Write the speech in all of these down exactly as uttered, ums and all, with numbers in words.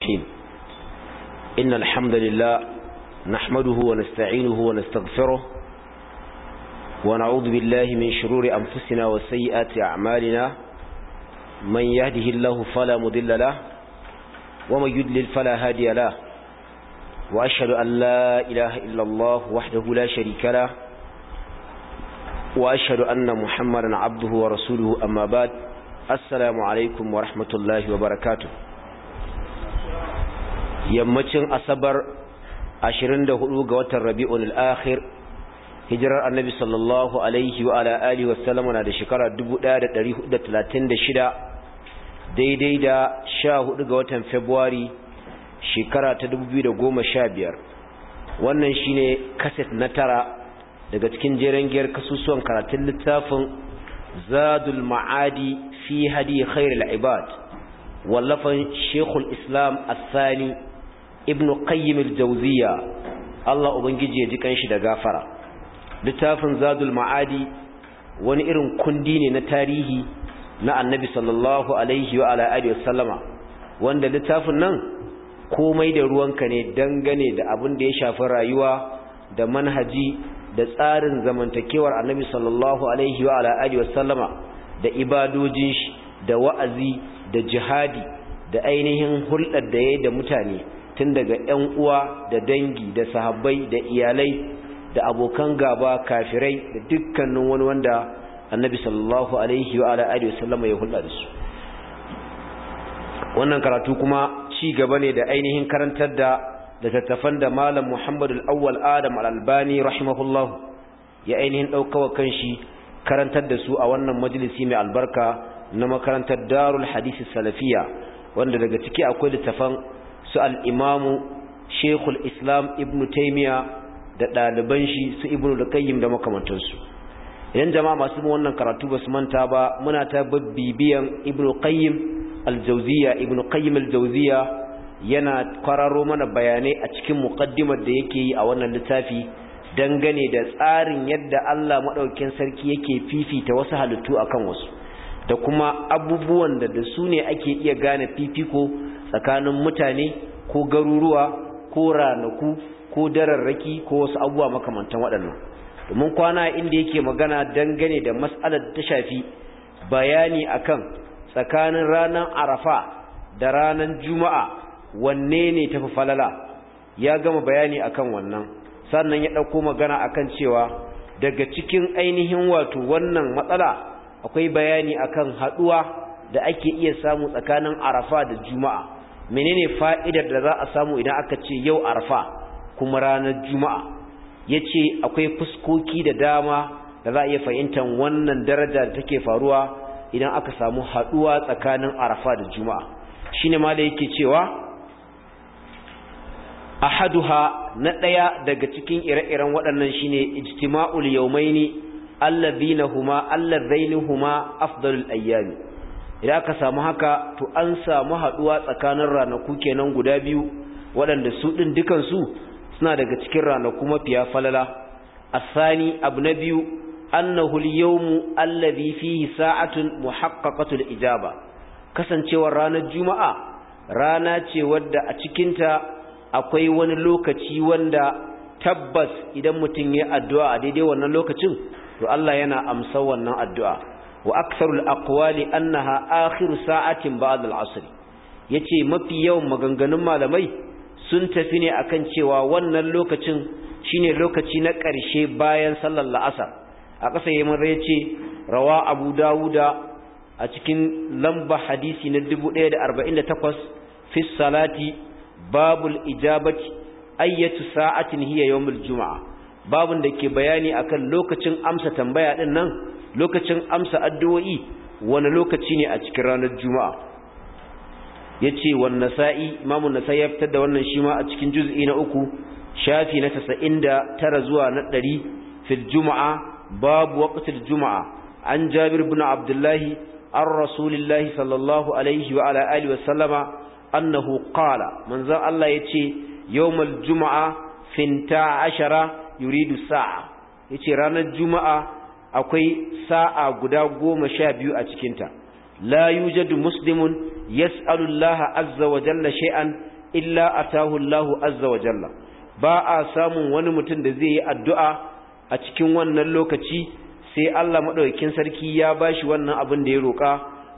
الرحيم إن الحمد لله نحمده ونستعينه ونستغفره ونعوذ بالله من شرور أنفسنا وسيئات أعمالنا من يهده الله فلا مضل له ومن يضلل فلا هادي له وأشهد أن لا إله إلا الله وحده لا شريك له وأشهد أن محمدا عبده ورسوله أما بعد السلام عليكم ورحمة الله وبركاته. yammacin asabar ashirin da hudu ga watan rabi'ul akhir hijirar annabi sallallahu alaihi wa ala alihi wa sallama na da shekara dubu ɗaya da ɗari hudu da talatin da shida daidai da sha hudu ga watan february shekara ta dubu biyu da goma sha biyar. Wannan shine kaset na tara daga cikin jeren giyar kasusuwan karatun littafin zadul ma'adi fi hadi khairul ibad wallafan shekul islam as-sani ibn qayyim al-jawziya Allah ubangiji ya ji kanshi da gafara. Littafin zadul ma'adi wani irin kundi ne na tarihi na annabi sallallahu alaihi wa ala alihi wasallama wanda littafin nan komai da ruwanka ne dangane da abin da ya shafi rayuwa da manhaji da tsarin zamantakewar annabi sallallahu alaihi wa ala alihi wasallama da ibadojin shi da wa'azi da jihadi da ainihin hulɗar da yayi da mutane tun daga ƴan uwa da dangi da sahabbai da iyalai da abokan gaba kafirai da dukkanin wani wanda annabi sallallahu alaihi wa ala alihi wasallama ya hulɗa da su. Wannan karatu kuma ci gaba ne da ainihin karantar da da tattafan da malam Muhammadu al-Awwal Adam al-Albani rahimahullah ya ainihin daukawa kanshi karantar da su a wannan majalisi mai albarka na makarantar Darul Hadith Salafiya, wanda daga ciki akwai littafan su al-Imamu Sheikhul Islam Ibn Taymiyyah da ɗaliban shi su Ibn al-Qayyim da makamantansu. Idan jama'a masu wannan karatu basu manta ba, muna ta bibiyan Ibn al-Qayyim al-Jawziyya Ibn Qayyim al-Jawziyya yana kwararo mana bayanai a cikin muqaddimar da yake yi a wannan littafi dangane da tsarin yadda Allah madaukakin sarki yake fifita wasu halittu akan wasu, da kuma abubuwan da da su ne ake iya gane fifiko tsakanin mutane ko garuruwa ko ranaku ko dararraki ko wasu abubuwa makamantan waɗannan. Domin kwana inda yake magana dangane da mas'alar ta shafi bayani akan tsakanin ranar Arafa da ranar Juma'a wanne ne tafi falala, ya gama bayani akan wannan. Sannan ya ɗauko magana akan cewa daga cikin ainihin wato wannan matsala akwai bayani akan haduwa da ake iya samu tsakanin Arafa da Juma'a. Menene fa'idar da za a samu idan aka ce yau Arafa kuma ranar Juma'a? Yace akwai fuskoki da dama da za a iya fahimtar wannan daraja da take faruwa idan aka samu haduwa tsakanin Arafa da Juma'a. Shine ma da yake cewa ahaduha na daya daga cikin ire-iren waɗannan shine ijtima'ul yawmaini alladhina huma alladhaini huma afdalul ayyam. Idan aka samu haka to an samu haduwa tsakanin ranaku kenan guda biyu waɗanda su din dukan su suna daga cikin ranaku mafiya falala. Asani abu na biyu annahu al-yawmu alladhi fihi sa'atun muhaqqaqatul ijaba. Kasancewar ranar Juma'a rana ce wadda a cikinta akwai wani lokaci wanda tabbas idan mutum ya addu'a a daidai wannan lokacin to Allah yana amsa wannan addu'a. Wa aktharul aqwali annaha akhiru sa'atin ba'da al-'asr. Yace mafi yawan maganganun malamai sun tafi ne akan cewa wannan lokacin shine lokaci na ƙarshe bayan sallar la'asar. A ƙasa yayin yace rawa Abu Dawuda a cikin lamba hadisi na dubu ɗaya da arba'in da takwas fi salati babul ijabati ayyatu sa'atin hiya yawmul juma'a, babun da ke bayani akan lokacin amsa tambaya din nan, lokacin amsa addu'o'i wani lokaci ne a cikin ranar juma'a. Yace wan nasa'i imamu nasa'i ya fitar da wannan shi ma a cikin juz'i na uku shafi na tasa'in da tara zuwa na ɗari fil juma'a babu waqtil juma'a an Jabir ibn Abdullahi an Rasulillahi sallallahu alaihi wa ala alihi wa sallama annahu qala manzo Allah yace yawmal juma'a finta ashara yuridu sa'a. Yace ranar juma'a akwai sa'a guda goma sha biyu a cikin ta. la yujadu muslimun yas'alu Allah azza wa jalla shay'an illa atahu Allah azza wa jalla ba a samun wani mutum da zai yi addu'a a cikin wannan lokaci sai Allah madaukakin sarki ya bashi wannan abin da ya roka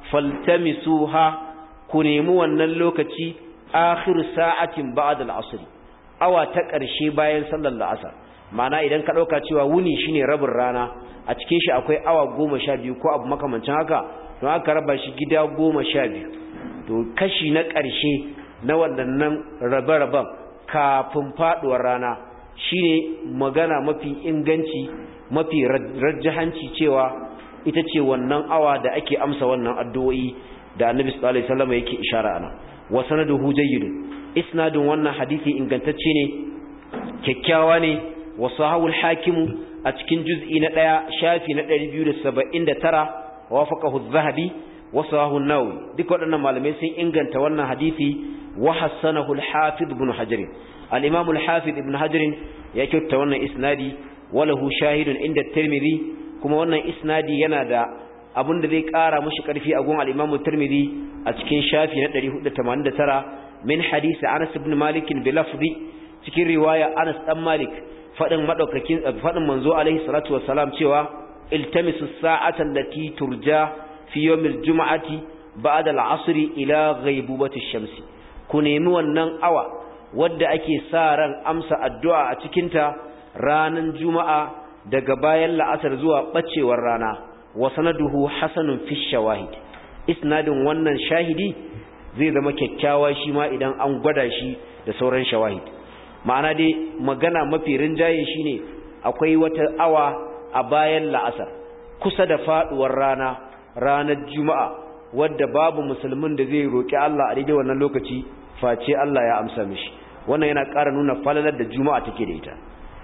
faltamisuha ku nemi wannan lokaci akhir sa'atin ba'da al-'asr awa ta ƙarshe bayan sallar la'asar ma'ana idan ka dauka cewa wuni shine rabin rana a cikin shi akwai awa goma sha biyu ko abu makamancin haka don aka raba shi gida goma sha biyu to kashi na ƙarshe na waɗannan rabe-raben kafin faɗuwar rana shine magana mafi inganci mafi rajjahanci cewa ita ce wannan awa da ake amsa wannan addu'o'i da Annabi sallallahu alaihi wasallam yake ishara ana wa sanaduhu jayyid isnadun wannan hadisi ingantacce ne kyakkyawa ne wa sahawul hakim a cikin juz'i na ɗaya shafi na ɗari biyu da saba'in da tara wafaqahu az-zahabi wa sahahu an-nawawi duk waɗannan malamai sun inganta wannan hadisi wa hasanahu al-hafiz ibn hajar al-imam al-hafiz ibn hajar ya kyauta wannan isnadi walahu shahidun inda at-tirmidhi kuma wannan isnadi yana da abin da zai ƙara mushi ƙarfi a gun al-imam at-tirmidhi a cikin shafi na ɗari hudu da tamanin da tara min hadisi Anas ibn Malik bi lafzi cikin riwaya Anas dan Malik fadin madaukakin fadin manzo alaihi salatu wassalam cewa iltamisu sa'atan lati turja fi yawmil jum'ati ba'da al-'asr ila ghaibubati ash-shamsi ku nemi wannan awa wadda ake sa ran amsa addu'a a cikin ta ranan juma'a daga bayan la'asar zuwa bacewar rana wa sanaduhu hasanun fi shawahid isnadin wannan shahidi zai zama kyakkyawa shi ma idan an gwada shi da sauran shawahid ma'ana dai magana mafi rinjaye shine akwai wata awa a bayan la'asar kusa da faduwar rana ranar juma'a wadda babu musulmin da zai roki Allah a daidai wannan lokaci face Allah ya amsa mishi wannan yana ƙara nuna falalar da juma'a take da ita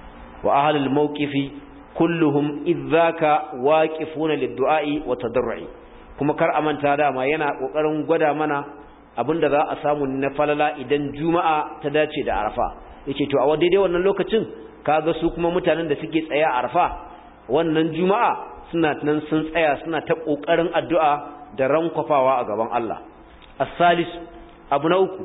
wa ahlul mawqifi kulluhum idzaka waqifuna lid-du'a'i wa tadarru'i kuma kar amanta dama yana kokarin gwada mana abinda za a samu na falala idan juma'a ta dace da arafa yace to a daidai wannan lokacin kaga su kuma mutanen da suke tsaya a arafa wannan juma'a suna nan sun tsaya suna ta kokarin addu'a da rankwafawa a gaban Allah as-salis abu na uku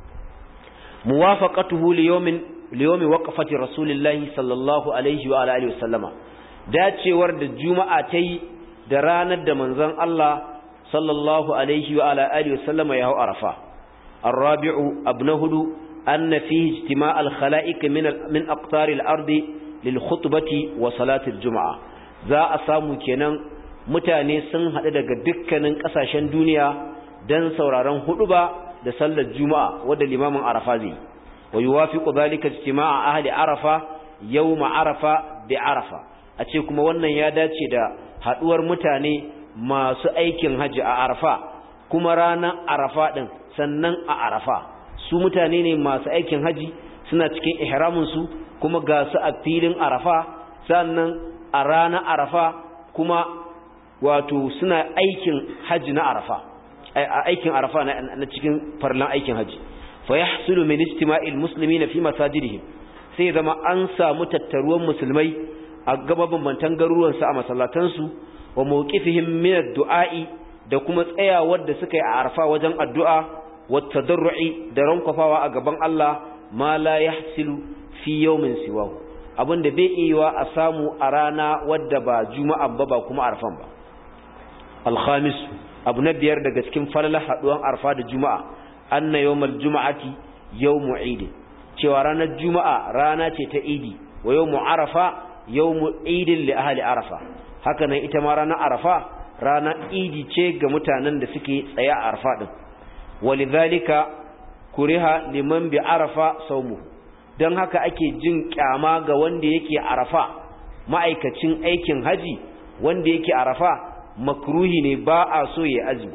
muwafaqatuhu li yawmin li yawmi waqfati rasulillahi sallallahu alaihi wa alihi wasallama dacewar da juma'a tayi da ranar da manzon Allah sallallahu alaihi wa alihi wasallama ya hau arafa ar-rabi'u abnahudu anna fihi ijtima' al-khala'iq min min aqtar al-ardi lil khutbati wa salati al-jum'a za a samu kenan mutane sun hadu daga dukkanin kasashen duniya dan sauraron huduba da sallar juma'a wanda limamin arafa zai wa yuwafiqu dhalika ijtima' ahli arafa yawm arafa bi arafa a ce kuma wannan ya dace da haduwar mutane masu aikin haji a arafa kuma ranar arafa din sannan a arafa su mutane ne masu aikin haji suna cikin ihramin su kuma ga su a filin arafa sannan a ranar arafa kuma wato suna aikin haji na arafa aikin arafa na cikin farlan aikin haji fa yahsulu min istima'il muslimina fi masajidihim sai zama an samu tattaruwan musulmai a gaban bantan garuruwan su a masallatan su wa mawqifihim min ad-du'a'i da kuma tsayawar da suka yi a arfa wajen addu'a wa tadarru'i da rankwafawa a gaban Allah ma la yahsilu fi yawmin siwahu abinda bai yiwa a samu a rana wadda ba juma'a ba ba kuma arfan ba al-khamis abu na biyar daga cikin falalar haduwan arfa da juma'a anna yawmal juma'ati yawmu eid cewa ranar juma'a rana ce ta idi wa yawmu arafa yawmu eid li ahli arafa haka nan ita ma ranar arafa ranar idi ce ga mutanen da suke tsaye a arafa din walidhalika kuriha liman bi arafa sawmu dan haka ake jin kyama ga wanda yake arafa ma'aikacin aikin haji wanda yake arafa makruhi ne ba a so ya azumi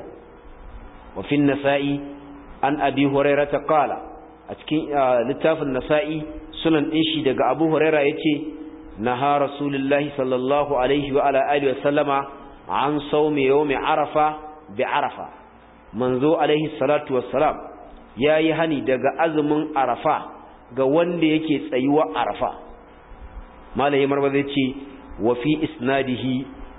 wa fi nasa'i an abi hurairah ta qala a cikin littafin nasa'i sunan din shi daga abu hurairah yace naha rasulullahi sallallahu alaihi wa ala alihi wa sallama an sawmi yawmi arafa bi arafa manzo alaihi salatu wassalam yayi hani daga azumin arafa ga wanda yake tsayuwa arafa malai marba zai ce wa fi isnadihi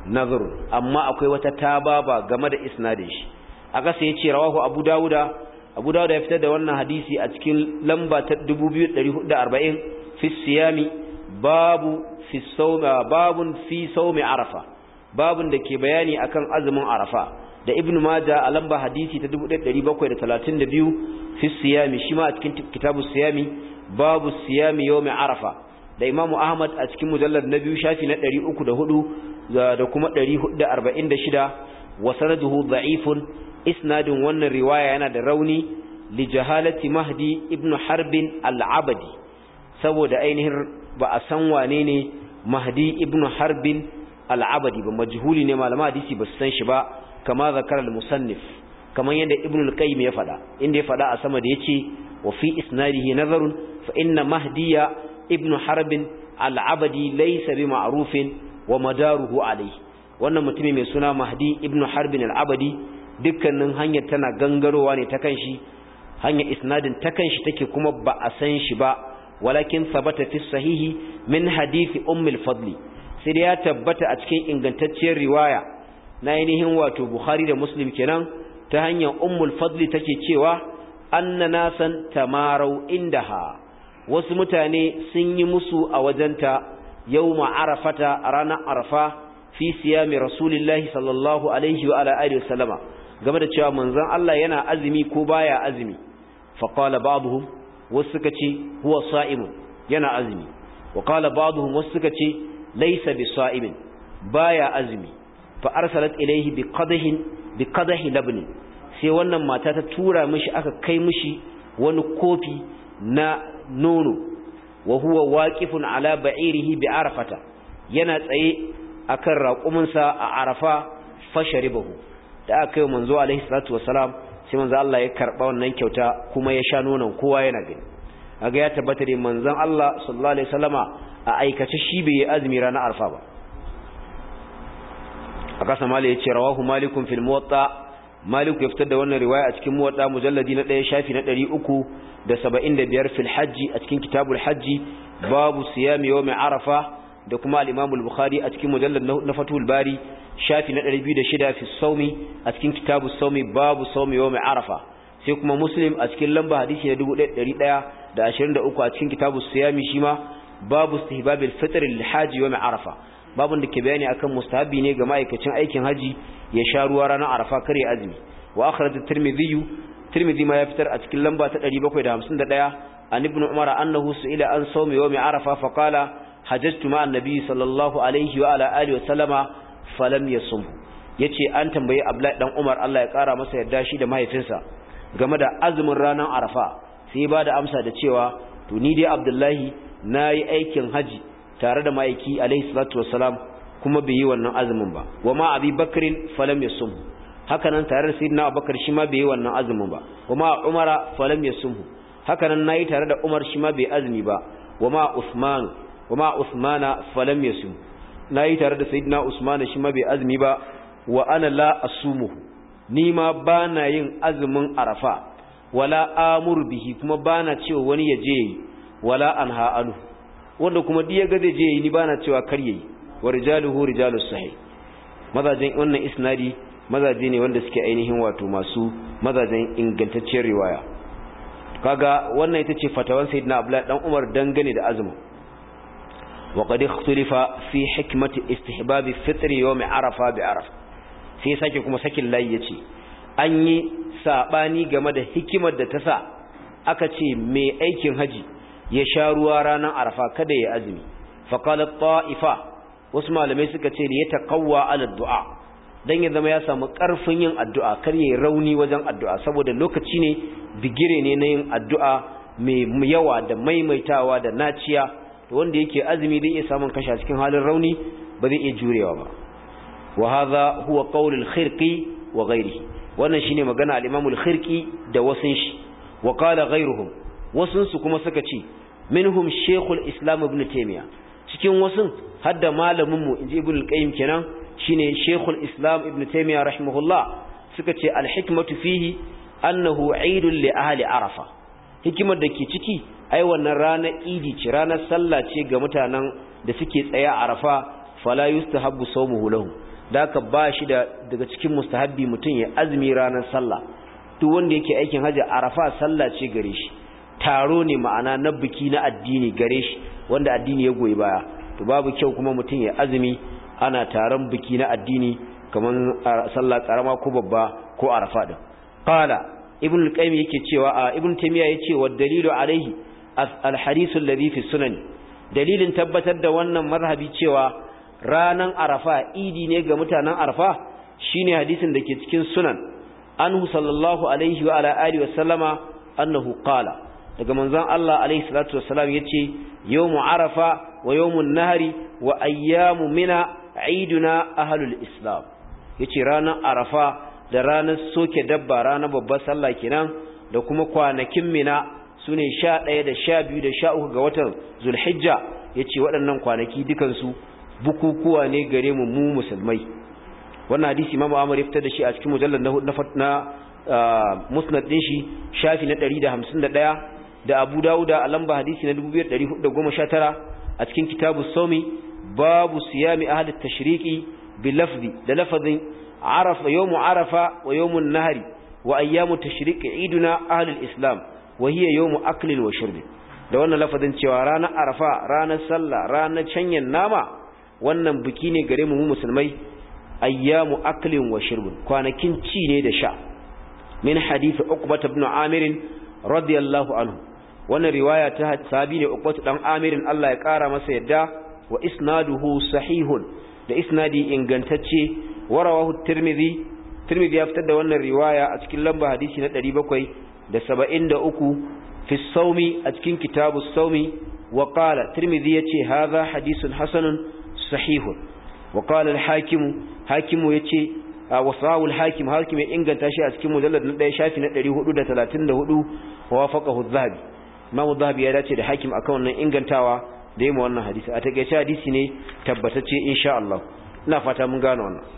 nazar amma akwai wata tababa game da isnadin shi aka sai yace rawahu Abu Dawuda Abu Dawuda ya fitar da wannan hadisi a cikin lamba ta dubu biyu da ɗari hudu da arba'in fi siyami babu fi sawma babun fi sawmi arafa babun da ke bayani akan azumin arafa da Ibn Majah a lamba hadisi ta dubu ɗaya da ɗari bakwai da talatin da biyu fi siyami shi ma a cikin kitabu siyami babu siyami yawmi arafa da Imam Ahmad a cikin mujallad na biyu shafi na ɗari uku da hudu da kuma ɗari hudu da arba'in da shida wa sanaduhu da'ifun isnadin wannan riwaya yana da rauni li jahalati Mahdi ibn Harbin al-Abadi saboda ainihin ba a san wane ne Mahdi ibn Harbin al-Abadi ba majhuli ne malama hadisi ba su san shi ba kama zakar al-musannif kaman yadda Ibn al-Qayyim ya fada inda ya fada a sama da yace wa fi isnadihi nazarun fa inna Mahdiya ibn Harbin al-Abadi laysa bi ma'rufin wa madaruhu alayhi wannan mutumi mai suna Mahdi ibn Harbin al-Abadi dukkanin hanyar tana gangarowa ne ta kanshi hanyar isnadin ta kanshi take kuma ba a san shi ba walakin sabata fi sahihi min hadisi ummi al-fadli sai da ya tabbata a cikin ingantacciyar riwaya na ainihin wato Bukhari da Muslim kenan ta hanyar ummul fadli take cewa anna nasan tamarau indaha wasu mutane sun yi musu a wajenta yawma arafata ranar arafa fi siyami rasulillahi sallallahu alaihi wa ala alihi wasallama game da cewa manzon Allah yana azumi ko baya azumi fa qala ba'dhum wasu suka ce huwa sa'imun yana azumi wa qala ba'dhum wasu suka ce laysa bi sa'imin baya azumi fa arsalat ilayhi bi qadhin bi qadhi labni sai wannan mata ta tura mishi aka kai mishi wani kofi na nono wa huwa waqifun ala ba'irihi bi arafata yana tsaye akan raƙuminsa a arafa fasharibahu da aka yi manzo alaihi salatu wassalam sai manzo Allah ya karba wannan kyauta kuma ya sha nonon kowa yana gani kaga ya tabbata da manzon Allah sallallahu alaihi wasallama a aikace shi bai azumi ranar arafa ba aka samale yace rawahu malikun fil muwatta malik ya fitar da wannan riwaya a cikin muwatta mujalladi na ɗaya shafi na ɗari uku da saba'in da biyar fil hajji a cikin kitabul hajji babu siyami yawmi arafa da kuma al-imam al-bukhari a cikin mujallad na fatul bari shafi na ɗari biyu da shida fi sawmi a cikin kitabus sawmi babu sawmi yawmi arafa sai kuma muslim a cikin lamba hadisi na dubu ɗari ɗaya da ashirin da uku a cikin kitabus siyami shima babu istihbabil fitr lil haji yawmi arafa babun da ke bayani akan mustahabi ne ga ma'aikacin aikin haji ya sha ruwa ranar arafa kare azumi wa akhraj at-tirmidhi tirmidhi ma ya fitar a cikin lamba ta ɗari bakwai da hamsin da ɗaya an ibn umar annahu su'ila an sawmi yawmi arafa fa qala hajjatu ma annabi sallallahu alaihi wa ala alihi wa sallama falam yasum yace an tambaye abdullahi dan umar Allah ya kara masa yadda shi da mahaifinsa game da azumin ranar arafa sai ba da amsa da cewa to ni dai abdullahi nayi aikin haji tare da maiki alaihi salatu wassalam kuma bai yi wannan azumin ba wama abi bakrin falam yasum haka nan tare da sayyidina abubakar shi ma bai yi wannan azumin ba wama umara falam yasum haka nan nayi tare da umar shi ma bai azumi ba wama usman wama usmana falam yasum nayi tare da sayyidina usman shi ma bai azumi ba wa ana la asumuhu ni ma bana yin azumin arafa wala amur bihi kuma bana cewa wani ya je wala anha anhu wanda kuma diya ga zai je ni bana cewa kar yayi wa rijaluhu rijalus sahih mazajin wannan isnadi mazaje ne wanda suke ainihin wato masu mazajen ingantacciyar riwaya kaga wannan ita ce fatawan sayyidina abdullah dan umar dangane da azumi wa qad ikhtalifa fi hikmati istihbab fitr yawm arafa bi arafa sai sake kuma sakin layi yace an yi sabani game da hikimar da ta sa aka ce mai aikin haji ya sha ruwa ranar arafa kada ya azumi fa qala ta'ifa wasu malamai suka ce ya taqawwa ala du'a dan ya zama ya samu karfin yin addu'a kar yayi rauni wajen addu'a saboda lokaci ne bigire ne na yin addu'a mai yawa da maimaitawa da naciya to wanda yake azumi zai iya samun kasha cikin halin rauni ba zai iya jurewa ba wa hadha huwa qawl al-khirqi wa ghayrihi wannan shine magana al-imam al-khirqi da wasun shi wa qala ghayruhum wasun su kuma suka ce minhum shaykhul islam ibn taymiya cikin wasun hadda malamin mu inji ibn al-qayyim kenan shine shaykhul islam ibn taymiya rahimahullah suka ce al-hikmatu fihi annahu eidun li ahli arafa hikimar da ke ciki ai wannan ranar idi ce ranar sallah ce ga mutanen da suke tsaya a arafa fala yustahabbu sawmuhu lahu da aka ba shi da daga cikin mustahabbi mutum ya azumi ranar sallah. duk wanda yake aikin haji arafa sallah ce gare shi, taro ne ma'ana na biki na addini gare shi wanda addini ya goyi baya. to babu kyau kuma mutum ya azumi ana taron biki na addini kaman sallah karama ko babba ko arafa din. qala ibn al-qayyim yake cewa ibn taymiya yace wa dalilu alaihi al-hadith alladhi fi sunan, dalilin tabbatar da wannan mazhabi cewa ranan arafa idi ne ga mutanen arafa shine hadisin da ke cikin sunan anhu sallallahu alaihi wa ala alihi wa sallama annahu qala, daga manzon Allah alaihi salatu wassalam yace yawmu arafa wa yawmun nahri wa ayyamu mina aiduna ahlul islam. yace ranar arafa da ranar soke dabba ranar babbar sallah kenan da kuma kwanakin mina sune sha ɗaya da sha biyu da sha uku ga watan zulhijja. yace waɗannan kwanaki dukan su bukukuwa ne gare mu mu musulmai. wannan hadisi Imam Ahmad ya fitar da shi a cikin mujallad na na musnad din shi shafi na ɗari da hamsin da ɗaya da Abu Dawud a lamba hadisi na dubu biyar da ɗari hudu da goma sha tara a cikin kitabus sawmi babu siyami ahli at-tashriqi bi lafzi da lafazin arafa yawmu arafa wa yawmun nahri wa ayyamu tashriqi iduna ahli al-islam wa hiya yawmu aklin wa shurbin. da wannan lafazin cewa ranar arafa ranar sallah ranar canyen nama wannan biki ne gare mu musulmai, ayyamu aklin wa shurbin kwanakin ci ne da sha. min hadith Uqbah ibn Amir radiyallahu anhu, wannan riwaya ta sahabi ne Uqbah dan Amir Allah ya kara masa yadda, wa isnaduhu sahihun da isnadi ingantacce. warawahu Tirmidhi, Tirmidhi ya fitar da wannan riwaya a cikin lamba hadisi na ɗari bakwai da saba'in da uku fi sawmi a cikin kitabus sawmi. wa qala Tirmidhi yace hadha hadithun hasanun sahihun. wa qala al-hakim hakimu yace wa sahawul hakim hakim ya inganta shi a cikin mujallad na ɗaya shafi na ɗari hudu da talatin da hudu wa wafaqahu adh-dhahabi. Imam adh-dhahabi ya dace da hakim akan wannan ingantawa da yayin wannan hadisi. a takeice hadisi ne tabbatacce insha Allah. ina fata mun gane wannan.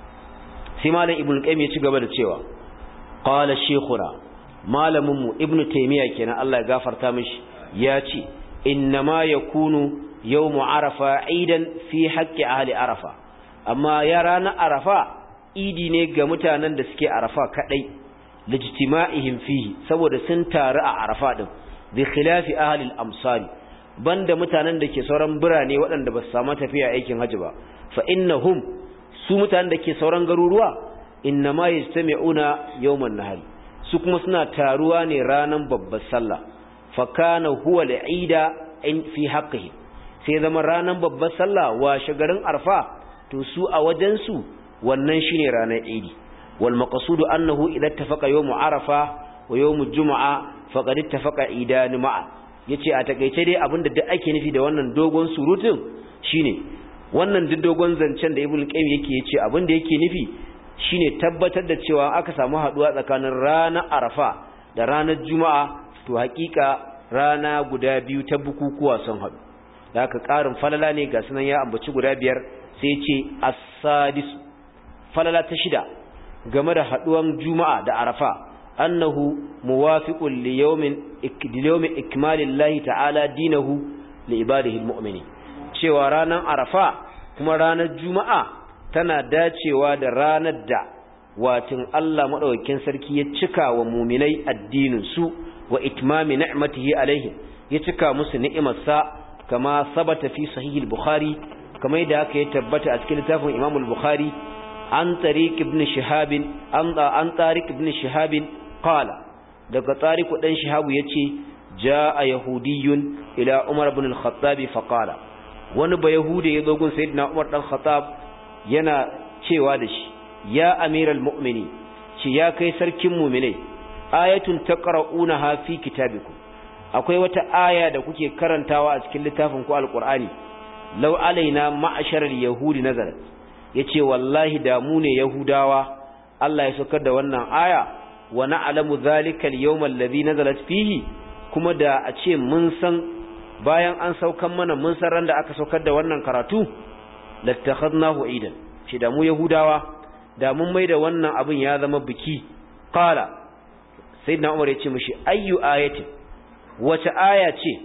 sai malam ibnu qayyim ya ci gaba da cewa qala shaykhuna, malamin mu ibnu taymiya kenan Allah ya gafarta mishi, ya ce innama yakunu yawmu arafa aidan fi haqqi ahli arafa, amma ya rana arafa idi ne ga mutanen da suke arafa kadai, lijtima'ihim fihi saboda sun taru a arafa din, bi khilafi ahli al-amsari banda mutanen da ke sauran birane waɗanda ba su samu tafiya aikin haji ba. fa innahum su mutanen da ke sauran garuruwa innama yajtami'una yawman nahari, su kuma suna taruwa ne ranan babbar sallah. fa kana huwa al-eida in fi haqqihi, sai zama ranan babbar sallah wa shagarin arfa to su a wajen su wannan shine ranar idi. wal maqsudu annahu idza ittafaqa yawmu arafa wa yawmu jumu'a faqad ittafaqa idan ma'a. yace a takeice dai abinda duk ake nufi da wannan dogon surutun shine wannan duk dogon zancen da Ibn Qayyim yake yace abinda yake nufi shine tabbatar da cewa aka samu haduwa tsakanin ranar arafa da ranar juma'a to hakika rana guda biyu ta bukukuwa sun haɗu. da haka ƙarin falala ne ga sunan ya ambaci guda biyar, sai ce as-sadis, falala ta shida game da haduwan juma'a da arafa, annahu muwafiqun li yawmin ikdilawmi ikmalillahi ta'ala dinahu li ibadihi almu'minin, cewa ranar arafa kuma ranar juma'a tana dacewa da ranar da watin Allah madaukakin sarki ya cika wa mu'minai addinin su wa itmami ni'matihi alaihim, ya cika musu ni'imarsa, kama sabata fi sahih al-bukhari, kamar da haka ya tabbata a cikin littafin Imam al-Bukhari an tariq ibn Shihab an an tariq ibn Shihab qala, daga tariq dan Shihab yace jaa yahudiyyun ila Umar ibn al-Khattab fa qala, wani ba yahudi ya zo gun sayyidina Umar dan Khattab yana cewa da shi, ya amiral mu'mini, ce ya kai sarkin mu'minai, ayatun taqra'unaha fi kitabikum, akwai wata aya da kuke karantawa a cikin littafin ku alqur'ani, law alaina ma'asharal yahudi nazarat, yace wallahi da mu ne yahudawa Allah ya saukar da wannan aya, wa na'lamu dhalika al-yawm alladhi nazalat fihi, kuma da a ce mun san bayan an saukan mana mun san ran da aka saukar da wannan karatu, lattakhadnahu idan, shi da mu yahudawa da mun maida wannan abin ya zama biki. qala, sayyidina Umar yace mishi ayyu ayati, wace aya ce?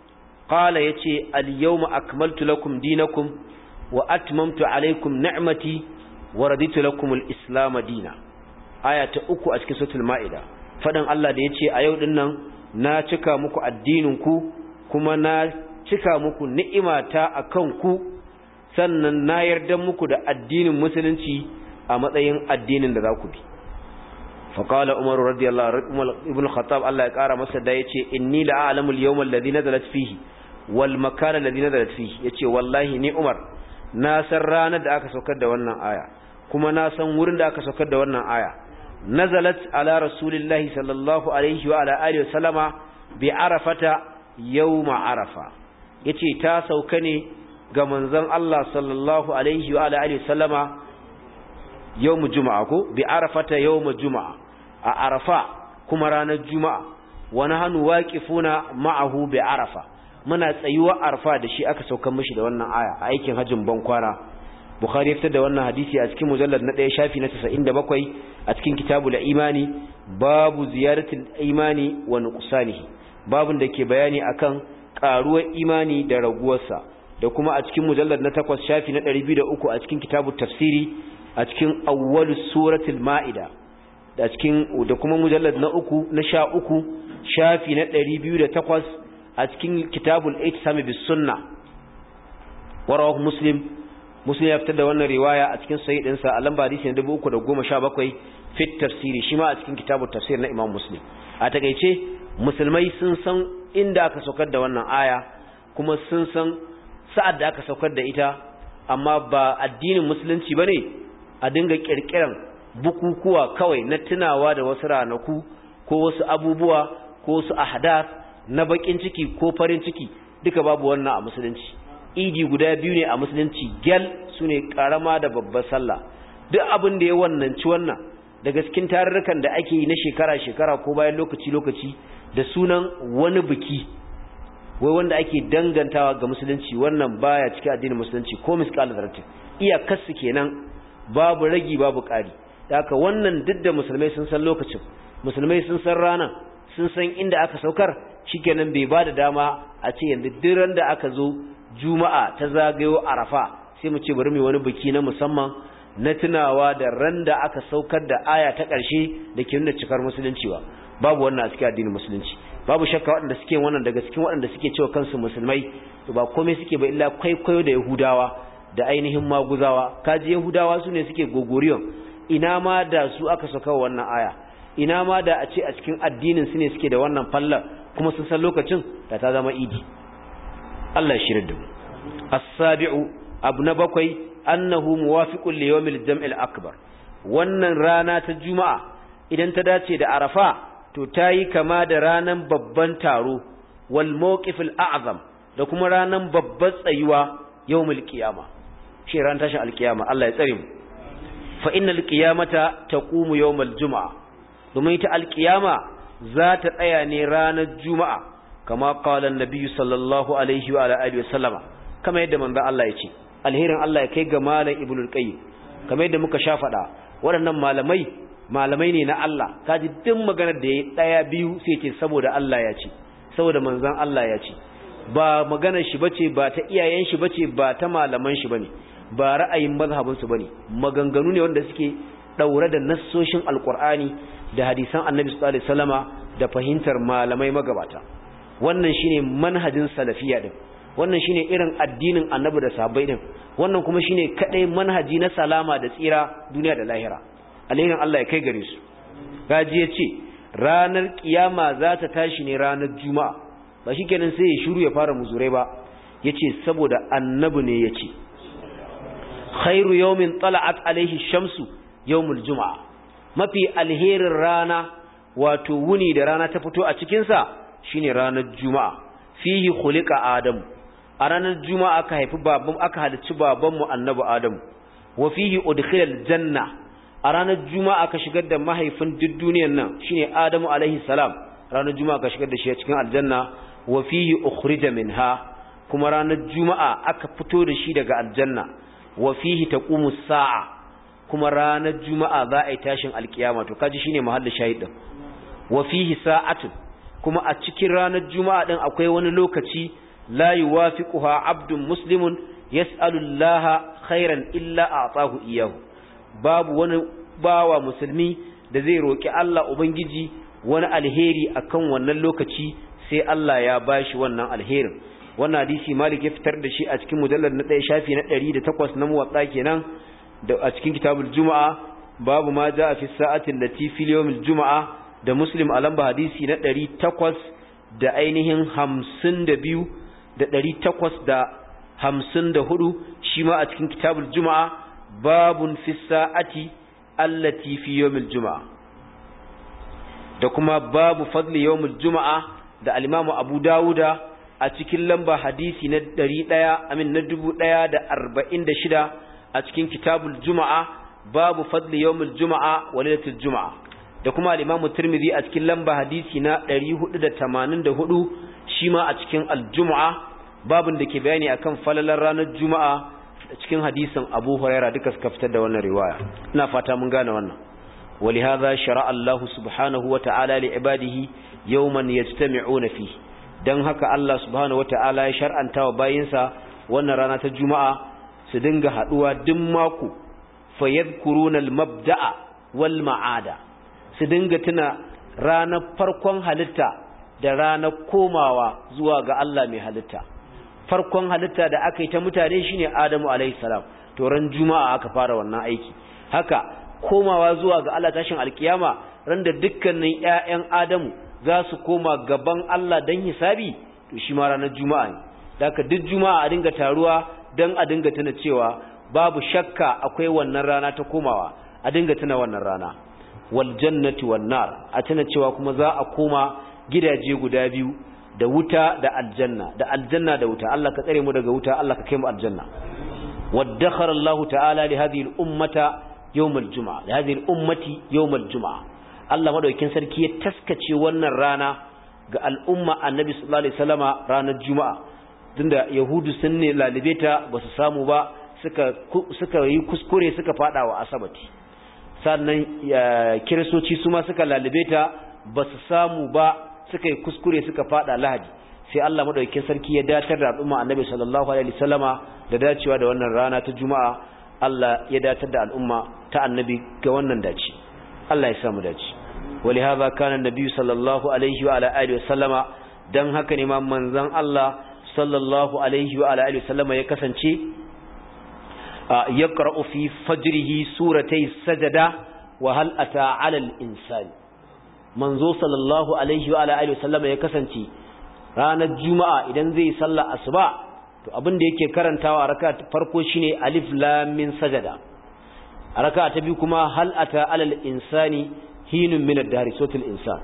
qala yace al-yawma akmaltu lakum dinakum wa atmamtu alaykum ni'mati wa raditu lakumul islam dina aya ta uku a cikin suratul maida fadan Allah da yace a yau dinnan na cika muku addinin ku kuma na cika muku ni'imata akan ku sannan na yarda muku da addinin musulunci a matsayin addinin da za ku bi فقال عمر رضي الله عنه ابن الخطاب الله يقرا masa da yace inni la a'lamu al-yawma alladhi nazalat fihi wal makan alladhi nazalat fihi yace wallahi ni Umar na san ranar da aka saukar da wannan aya kuma na san wurin da aka saukar da wannan aya nazalat ala rasulillahi sallallahu alaihi wa ala alihi wasallama bi arafata yawma arafa yace ta sauka ne ga manzon Allah sallallahu alaihi wa ala alihi wasallama yawm juma'a ko bi arafata yawm juma'a a arafa kuma ranar juma'a wa nahnu waqifuna ma'ahu bi arafa muna tsayuwa arafa da shi aka saukar mishi da wannan aya a aikin hajjin bankwana bukhari ya fitar da wannan hadisi a cikin mujallad na ɗaya shafi na casa'in da bakwai a cikin kitabul imani babu ziyaratul imani wa nuqsanihi babun da ke bayani akan karuwar imani da raguwarsa da kuma a cikin mujallad na takwas shafi na ɗari biyu da uku a cikin kitabut tafsiri a cikin awwalus suratul maida da cikin da kuma mujallad na uku na sha uku shafi na ɗari biyu da takwas a cikin kitabul ihtisam bis sunna warawahu muslim muslim ya fitar da wannan riwaya a cikin sahih dinsa a lamba hadisi na dubu uku da goma sha bakwai fit tafsiri shi ma a cikin kitabut tafsir na imam muslim a takeice musulmai sun san inda aka saukar da wannan aya kuma sun san sa'ad da aka saukar da ita amma ba addinin musulunci bane a dinga kirkiran bukukuwa kawai na tunawa da wasu ranaku ko wasu abubuwa ko wasu ahdath na bakin ciki ko farin ciki duka babu wannan a musulunci idi guda biyu ne a musulunci gel sune karama da babbar sallah duk abin da ya wannan ci wannan daga cikin tarurrukan da ake yi na shekara shekara ko bayan lokaci lokaci da sunan wani biki wai wanda ake dangantawa ga musulunci wannan baya cikin addinin musulunci ko misqal zarratin iyakar su kenan babu ragi babu ƙari haka wannan duk da musulmai sun san lokacin musulmai sun san rana sun san inda aka saukar shikenan bai bada dama a ce yanzu duk da aka zo juma'a ta zagayo arafa sai mu ce bari mu wani biki na musamman na tunawa da ran da aka saukar da aya ta ƙarshe da ke nuna cikar musulunci ba babu wannan a cikin addinin musulunci babu shakka waɗanda suke wannan daga cikin waɗanda suke cewa kansu musulmai ba komai suke ba illa kwaikwayo da yahudawa da ainihin maguzawa kaji yahudawa su ne suke gogoriyon ina ma da su aka saka wannan aya ina ma da a ce a cikin addinin su ne suke da wannan fallar kuma sun san lokacin da ta zama idi Allah ya shirye da mu as-sabi'u abu na bakwai annahu muwafiqun li yawmil jam'il akbar wannan rana ta juma'a idan ta dace da arafa to tayi kama da ranan babban taro wal mawqifil a'zam da kuma ranan babbar tsayuwa yawmul qiyama shi ran tashin alqiyama Allah ya tsare mu fa innal qiyamata taqumu yawmal juma'a domin ita alqiyama za ta tsaya ne ranar juma'a kama qala an-nabi sallallahu alaihi wa alihi wasallama kama yadda manzo Allah ya ce alherin Allah ya kai ga malam ibnul qayyim kama yadda muka sha fada waɗannan malamai malamai ne na Allah kaji duk maganar da yayi daya biyu sai ce saboda Allah ya ce saboda manzon Allah ya ce ba maganar shi bace ba ta iyayen shi bace ba ta malaman shi bane ba ra'ayin mazhabin su bane maganganu ne wanda suke daure da nassoshin alqur'ani da hadisan annabi sallallahu alaihi wasallama da fahimtar malamai magabata wannan shine manhajin salafiyya din wannan shine irin addinin annabi da sahabbai din wannan kuma shine kadai manhaji na salama da tsira duniya da lahira alherin Allah ya kai gare su gaji yace ranar kiyama za ta tashi ne ranar juma'a ba shikenan sai ya shiru ya fara muzurai ba yace saboda annabi ne yace khairu yawmin tala'at alaihi shamsu yawmul juma'a mafi alherin rana wato wuni da rana ta fito a cikin sa shine ranar juma'a fihi khuliqa adam a ranar juma'a aka haifi baban aka halicci babanmu annabi adam wa fihi udkhilal janna a ranar juma'a aka shigar da mahaifin duk duniyar nan shine adamu alaihi salam ranar juma'a aka shigar da shi cikin aljanna wa fihi ukhrija minha kuma ranar juma'a aka fito da shi daga aljanna wa fihi taqumu sa'a kuma ranar juma'a za a yi tashin alkiyama to kaji shine mahallin shahidin wa fihi sa'atun kuma a cikin ranar juma'a din akwai wani lokaci la yuwafiquha abdun muslimun yas'alu allaha khairan illa a'tahu iyyahu babu wani bawa musulmi da zai roki Allah ubangiji wani alheri akan wannan lokaci sai Allah ya bashi wannan alherin. Wannan hadisi Malik ya fitar da shi a cikin mujallad na ɗaya shafi na ɗari da takwas na Muwatta kenan, da a cikin kitabul Juma'a babu ma jaa fi sa'ati allati fi yawmil Juma'a, da Muslim a lamba hadisi na ɗari takwas da ainihin hamsin da biyu da ɗari takwas da hamsin da hudu, shi ma a cikin kitabul Juma'a babun fi sa'ati allati fi yawmil Juma'a, da kuma babu fadli yawmil Juma'a da al-Imam Abu Dawuda a cikin lamba hadisi na ɗari ɗaya amin na dubu ɗaya da arba'in da shida a cikin kitabul Juma'a babu fadli yawmil Juma'a wa lailatul Juma'a, da kuma al-Imam Tirmidhi a cikin lamba hadisi na ɗari hudu da tamanin da hudu, shi ma a cikin al-Juma'a babin da ke bayani akan falalar ranar Juma'a cikin hadisin Abu Hurairah, duka suka fitar da wannan riwaya. Ina fata mun gane wannan. ولهذا شرع الله سبحانه وتعالى لعباده يوما يجتمعون فيه. dan haka Allah subhanahu wataala ya shar'anta wa bayinsa wannan rana ta Juma'a su dinga haduwa duk mako, fayadhkuruna al-mabda'a wal ma'ada, su dinga tuna ranar farkon halitta da ranar komawa zuwa ga Allah mai halitta. Farkon halitta da aka yi ta mutane shine Adamu alayhi salam, to ran Juma'a aka fara wannan aiki. Haka komawa zuwa ga Allah tashin alkiyama ran da dukkanin ƴaƴan Adamu za su koma gaban Allah dan hisabi, to shi ma ranar Juma'a ne. Daka duk Juma'a a dinga taruwa dan a dinga tuna cewa babu shakka akwai wannan rana ta komawa, a dinga tuna wannan rana. Wal jannati wan nar, a tuna cewa kuma za a koma gidaje guda biyu, da wuta da aljanna, da aljanna da wuta. Allah ka tsare mu daga wuta, Allah ka kai mu aljanna. Waddakhara Allah ta'ala li hadhihi al-ummata yawm al-jum'a, li hadhihi al-ummati yawm al-jum'a. Allah madaukakin sarki ya taskace wannan rana ga al'umma Annabi sallallahu alaihi wasallama ranar Juma'a, tunda Yahudu sun ne lalibeta basu samu ba, suka suka yi kuskure suka fada wa Asabati. Sannan Kiristoci su ma suka lalibeta basu samu ba, suka yi kuskure suka fada Lahadi. Sai Allah madaukakin sarki ya datar da al'umma Annabi sallallahu alaihi wasallama da dacewa da wannan rana ta Juma'a. Allah ya datar da al'umma ta Annabi ga wannan dace. Allah ya samu dace. ولهذا كان النبي صلى الله عليه وعلى اله وسلم dan haka ne ma manzon Allah sallallahu alaihi wa alihi wasallam ya kasance yaqra'u fi fajrihi suratay sajada wa hal ata 'ala al-insani. Manzo sallallahu alaihi wa alihi wasallam ya kasance ranar Juma'a idan zai sallar asuba, to abin da yake karantawa a raka'a farko shine alif lam mim sajada, a raka'a ta biyu kuma hal ata 'ala al-insani hinun min ad-dahr suratul insan,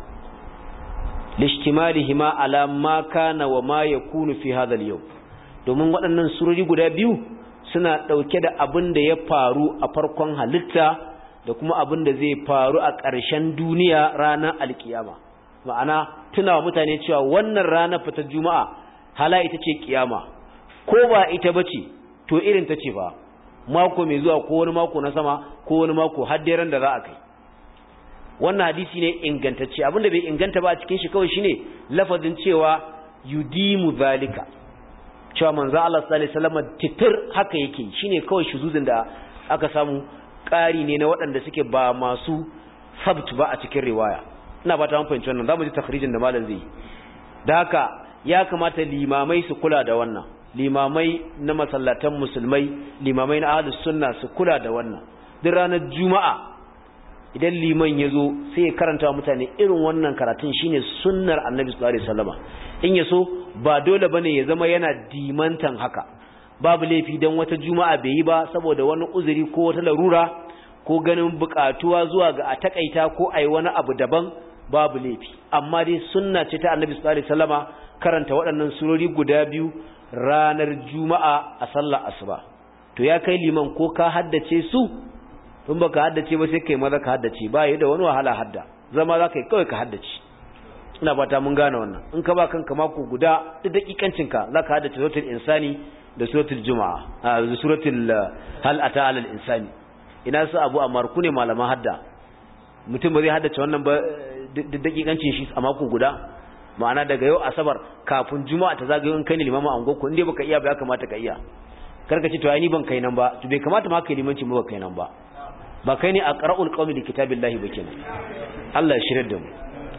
lishtimalihima ala ma kana wa ma yakunu fi hadha al-yawm. Domin waɗannan surori guda biyu suna dauke da abin da ya faru a farkon halitta da kuma abin da zai faru a ƙarshen duniya ranar alkiyama. Ma'ana tunawa mutane cewa wannan rana fitar Juma'a hala ita ce kiyama, ko ba ita bace to irin ta ce ba, mako mai zuwa ko wani mako na sama ko wani mako har dai ran da za a kai. Wannan hadisi ne ingantacce. Abinda bai inganta ba a cikin shi kawai shine lafazin cewa yudimu zalika, cewa manzo Allah sallallahu alaihi wasallam titir haka yake, shine kawai shuzuzin da aka samu, ƙari ne na waɗanda suke ba masu sabt ba a cikin riwaya. Ina ba ta mun fahimci wannan, zamu ji takhrijin da malam zai. Da haka ya kamata limamai su kula da wannan, limamai na masallatan musulmai, limamai na ahlus sunna su kula da wannan. Duk ranar Juma'a idan liman ya zo sai ya karanta wa mutane irin wannan karatun, shine sunnar Annabi sallallahu alaihi wasallama. In ya so ba dole bane ya zama yana dimantan haka, babu laifi dan wata Juma'a bai yi ba saboda wani uzuri ko wata larura ko ganin bukatuwa zuwa ga a takaita ko ai wani abu daban, babu laifi. Amma dai sunna ce ta Annabi sallallahu alaihi wasallama karanta waɗannan surori guda biyu ranar Juma'a a sallar asuba. To ya kai liman ko ka haddace su, in baka haddace ba sai kai maza ka haddace, ba yi da wani wahala hadda, zama za ka yi kawai ka haddace. Ina fata mun gane wannan. In ka ba kanka mako guda duk dakikancinka za ka haddace suratul insani da suratul juma'a, da suratul hal ata alal insani. Ina su Abu Ammar ku ne malaman hadda, mutum ba zai haddace wannan ba duk dakikancin shi a mako guda. Ma'ana daga yau asabar kafin juma'a ta zagayo in kai ne limamin angonku, in dai baka iya ba ya kamata ka iya. Karka ce to ai ni ban kai nan ba, to bai kamata ma kai limanci ba kai nan ba. ba kai ne aqra'ul qawmi li kitabillahi ba kenan Allah ya shirye da mu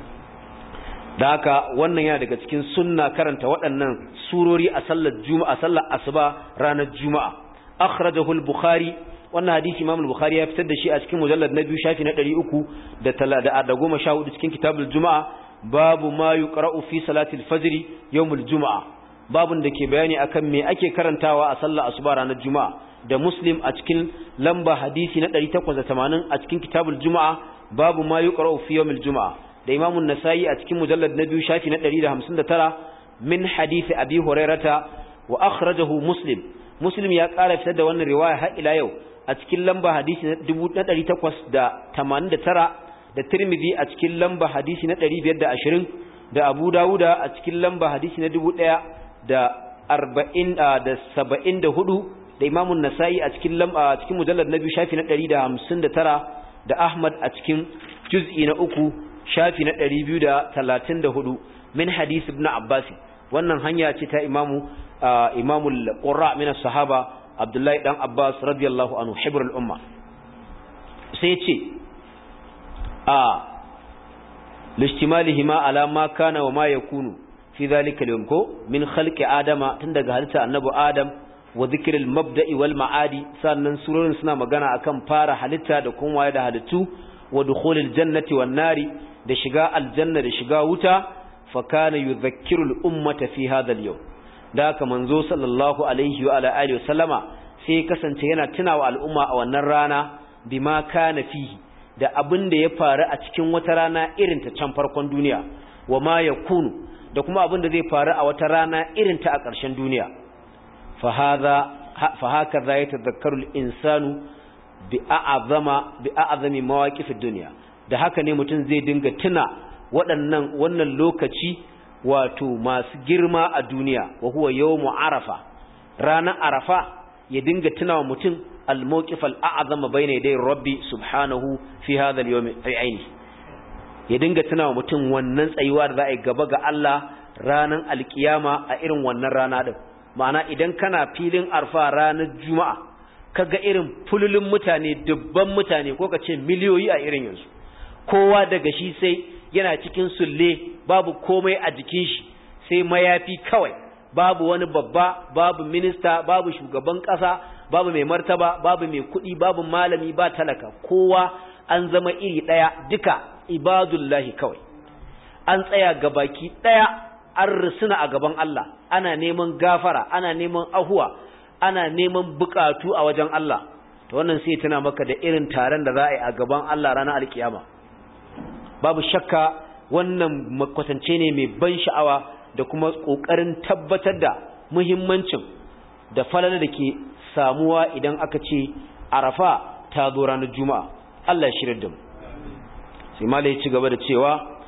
da haka wannan yana daga cikin sunna karanta waɗannan surori a sallar juma'a sallar asuba ranar juma'a akhrajahu al-bukhari wannan hadisi Imam al-Bukhari ya fitar da shi a cikin mujallad na biyu shafi na ɗari uku da goma sha hudu cikin kitabul juma'a babu ma yuqra'u fi salati al-fajr yawmul juma'a babun da ke bayani akan me ake karantawa a sallar asuba ranar juma'a da Muslim a cikin lamba hadisi na ɗari takwas da tamanin a cikin kitabul juma'a babu ma yuqra'u fi yawmil juma'a da Imam an-Nasa'i a cikin mujallad na biyu shafi na ɗari da hamsin da tara min hadisi Abi Hurairata wa akhrajahu Muslim Muslim ya ƙara fitar da wannan riwaya har ila yau a cikin lamba hadisi na dubu ɗari takwas da tamanin da tara da Tirmidhi a cikin lamba hadisi na ɗari biyar da ashirin da Abu Dawuda a cikin lamba hadisi na dubu ɗaya da arba'in da saba'in da hudu da Imam an-Nasa'i a cikin lamba a cikin mujallad na biyu shafi na ɗari da hamsin da tara da Ahmad a cikin juz'i na uku shafi na ɗari biyu da talatin da hudu min hadisi Ibn Abbas wannan hanya ce ta Imamu Imamul Qurra min as-sahaba Abdullahi dan Abbas radiyallahu anhu hibrul umma sai ce a lishtimalihima ala ma kana wa ma yakunu fi dhalika al-yawm ko min khalqi adama tun daga halitta annabi adam wa dhikril mabda'i wal ma'adi sannan surorin suna magana akan fara halitta da kuma waye da halittu wa dukhulil jannati wan nari da shiga aljanna da shiga wuta fa kana yudhakkiru al-ummata fi hadha al-yawm da haka manzo sallallahu alaihi wa ala alihi wasallama sai kasance yana tunawa al'umma a wannan rana bima kana fihi da abin da ya faru a cikin wata rana irin ta can farkon duniya wa ma yakunu da kuma abin da zai faru a wata rana irin ta a ƙarshen duniya fa hadha fa hakaza yatadhakkaru al-insanu bi a'zama bi a'zami mawaqif ad-dunya da haka ne mutum zai dinga tuna waɗannan wannan lokaci wato masu girma a duniya wa huwa yawmu arafa ranar arafa ya dinga tunawa mutum al-mawqif al-a'zama bayna yaday rabbi subhanahu fi hadha al-yawm ayni ya dinga tunawa mutum wannan tsayuwa da za a yi gaba ga Allah ranar alkiyama a irin wannan rana din ma'ana idan kana filin arfa ranar juma'a kaga irin fululun mutane dubban mutane ko kace miliyoyi a irin yanzu kowa daga shi sai yana cikin sulle babu komai a jikin shi sai mayafi kawai babu wani babba babu minista babu shugaban kasa babu mai martaba babu mai kuɗi babu malami ba talaka kowa an zama iri ɗaya duka ibadullahi kawai an tsaya gabaki ɗaya an rusuna a gaban Allah ana neman gafara ana neman ahuwa ana neman bukatu a wajen Allah to wannan sai tana maka da irin taron da za a yi a gaban Allah ranar alkiyama babu shakka wannan makwatance ne mai ban sha'awa da kuma kokarin tabbatar da muhimmancin da falala da ke samuwa idan aka ce Arafa ta zo ranar Juma'a Allah ya shirye da mu sai malai ya ci gaba da cewa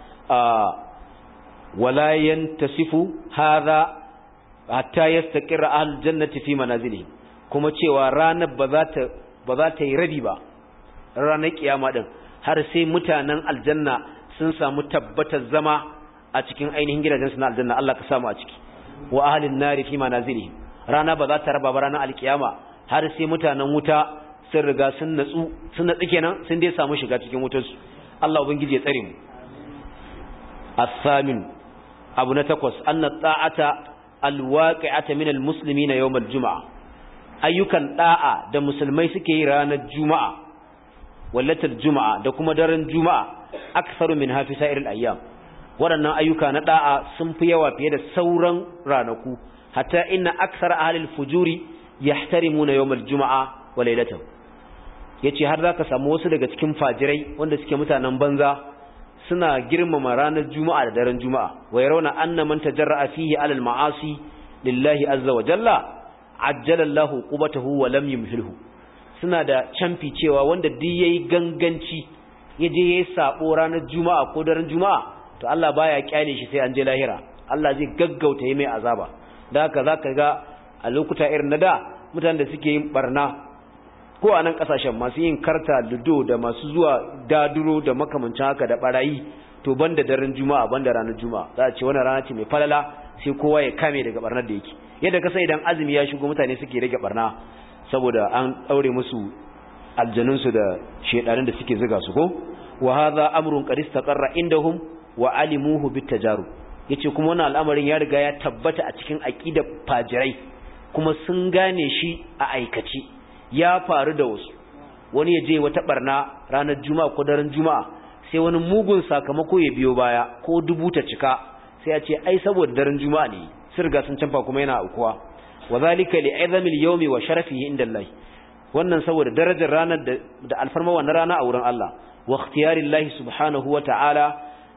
wala yantasifu hadha hatta yastaqirra ahlul jannati fi manazilihim kuma cewa ranar ba za ta ba za ta yi rabi ba ranar kiyama din har sai mutanen aljanna sun samu tabbatar zama a cikin ainihin gidajen su na aljanna Allah ka samu a ciki wa ahlin nari fi manazilihim rana ba za ta raba ba ranar alkiyama har sai mutanen wuta sun riga sun natsu sun natsu kenan sun dai samu shiga cikin wutar su Allah ubangiji ya tsare mu as-samin abu na takwas anna ta'ata alwaqi'ata min almuslimina yawm aljum'a ayyukan da'a da musulmai suke yi ranar juma'a wallatul juma'a da kuma daren juma'a aktharu min hafi sa'iril ayyam waɗannan ayyuka na da'a sun fi yawa fiye da sauran ranaku hatta inna akthar ahli alfujuri yahtarimuna yawm aljum'a wa laylatahu yace har zaka samu wasu daga cikin fajirai wanda suke mutanen banza suna girmama ranar juma'a da daren juma'a wa yarawna anna man tajarra'a fihi 'ala al-ma'asi lillahi azza wa jalla ajjala Allahu qubatahu wa lam yumhilhu suna da camfi cewa wanda duk yayi ganganci yaje yayi sabo ranar juma'a ko daren juma'a to Allah baya kyale shi sai an je lahira Allah zai gaggauta yi mai azaba da haka zaka ga a lokuta irin na da mutanen da suke yin barna ko a nan kasashen masu yin karta ludo da masu zuwa daduro da makamancin haka da barayi to banda daren juma'a banda ranar juma'a za a ce wannan rana ce mai falala sai kowa ya kame daga barnar da yake yadda kasa idan azumi ya shigo mutane suke rage barna saboda an daure musu aljanunsu da shedanin da suke zuga su ko wa hadha amrun qad istaqarra indahum wa alimuhu bitajarub yace kuma wannan al'amarin ya riga ya tabbata a cikin aqidar fajirai kuma sun gane shi a aikace ya faru da wasu wani ya je wata barna ranar juma'a ko daren juma'a sai wani mugun sakamako ya biyo baya ko dubu ta cika sai ya ce ai saboda daren juma'a ne sun riga sun canfa kuma yana aukuwa wazalika li'azami al-yawmi wa sharafihi inda Allah wannan saboda darajar ranar da alfarma wannan rana a wurin Allah wa ikhtiyarillahi subhanahu wa ta'ala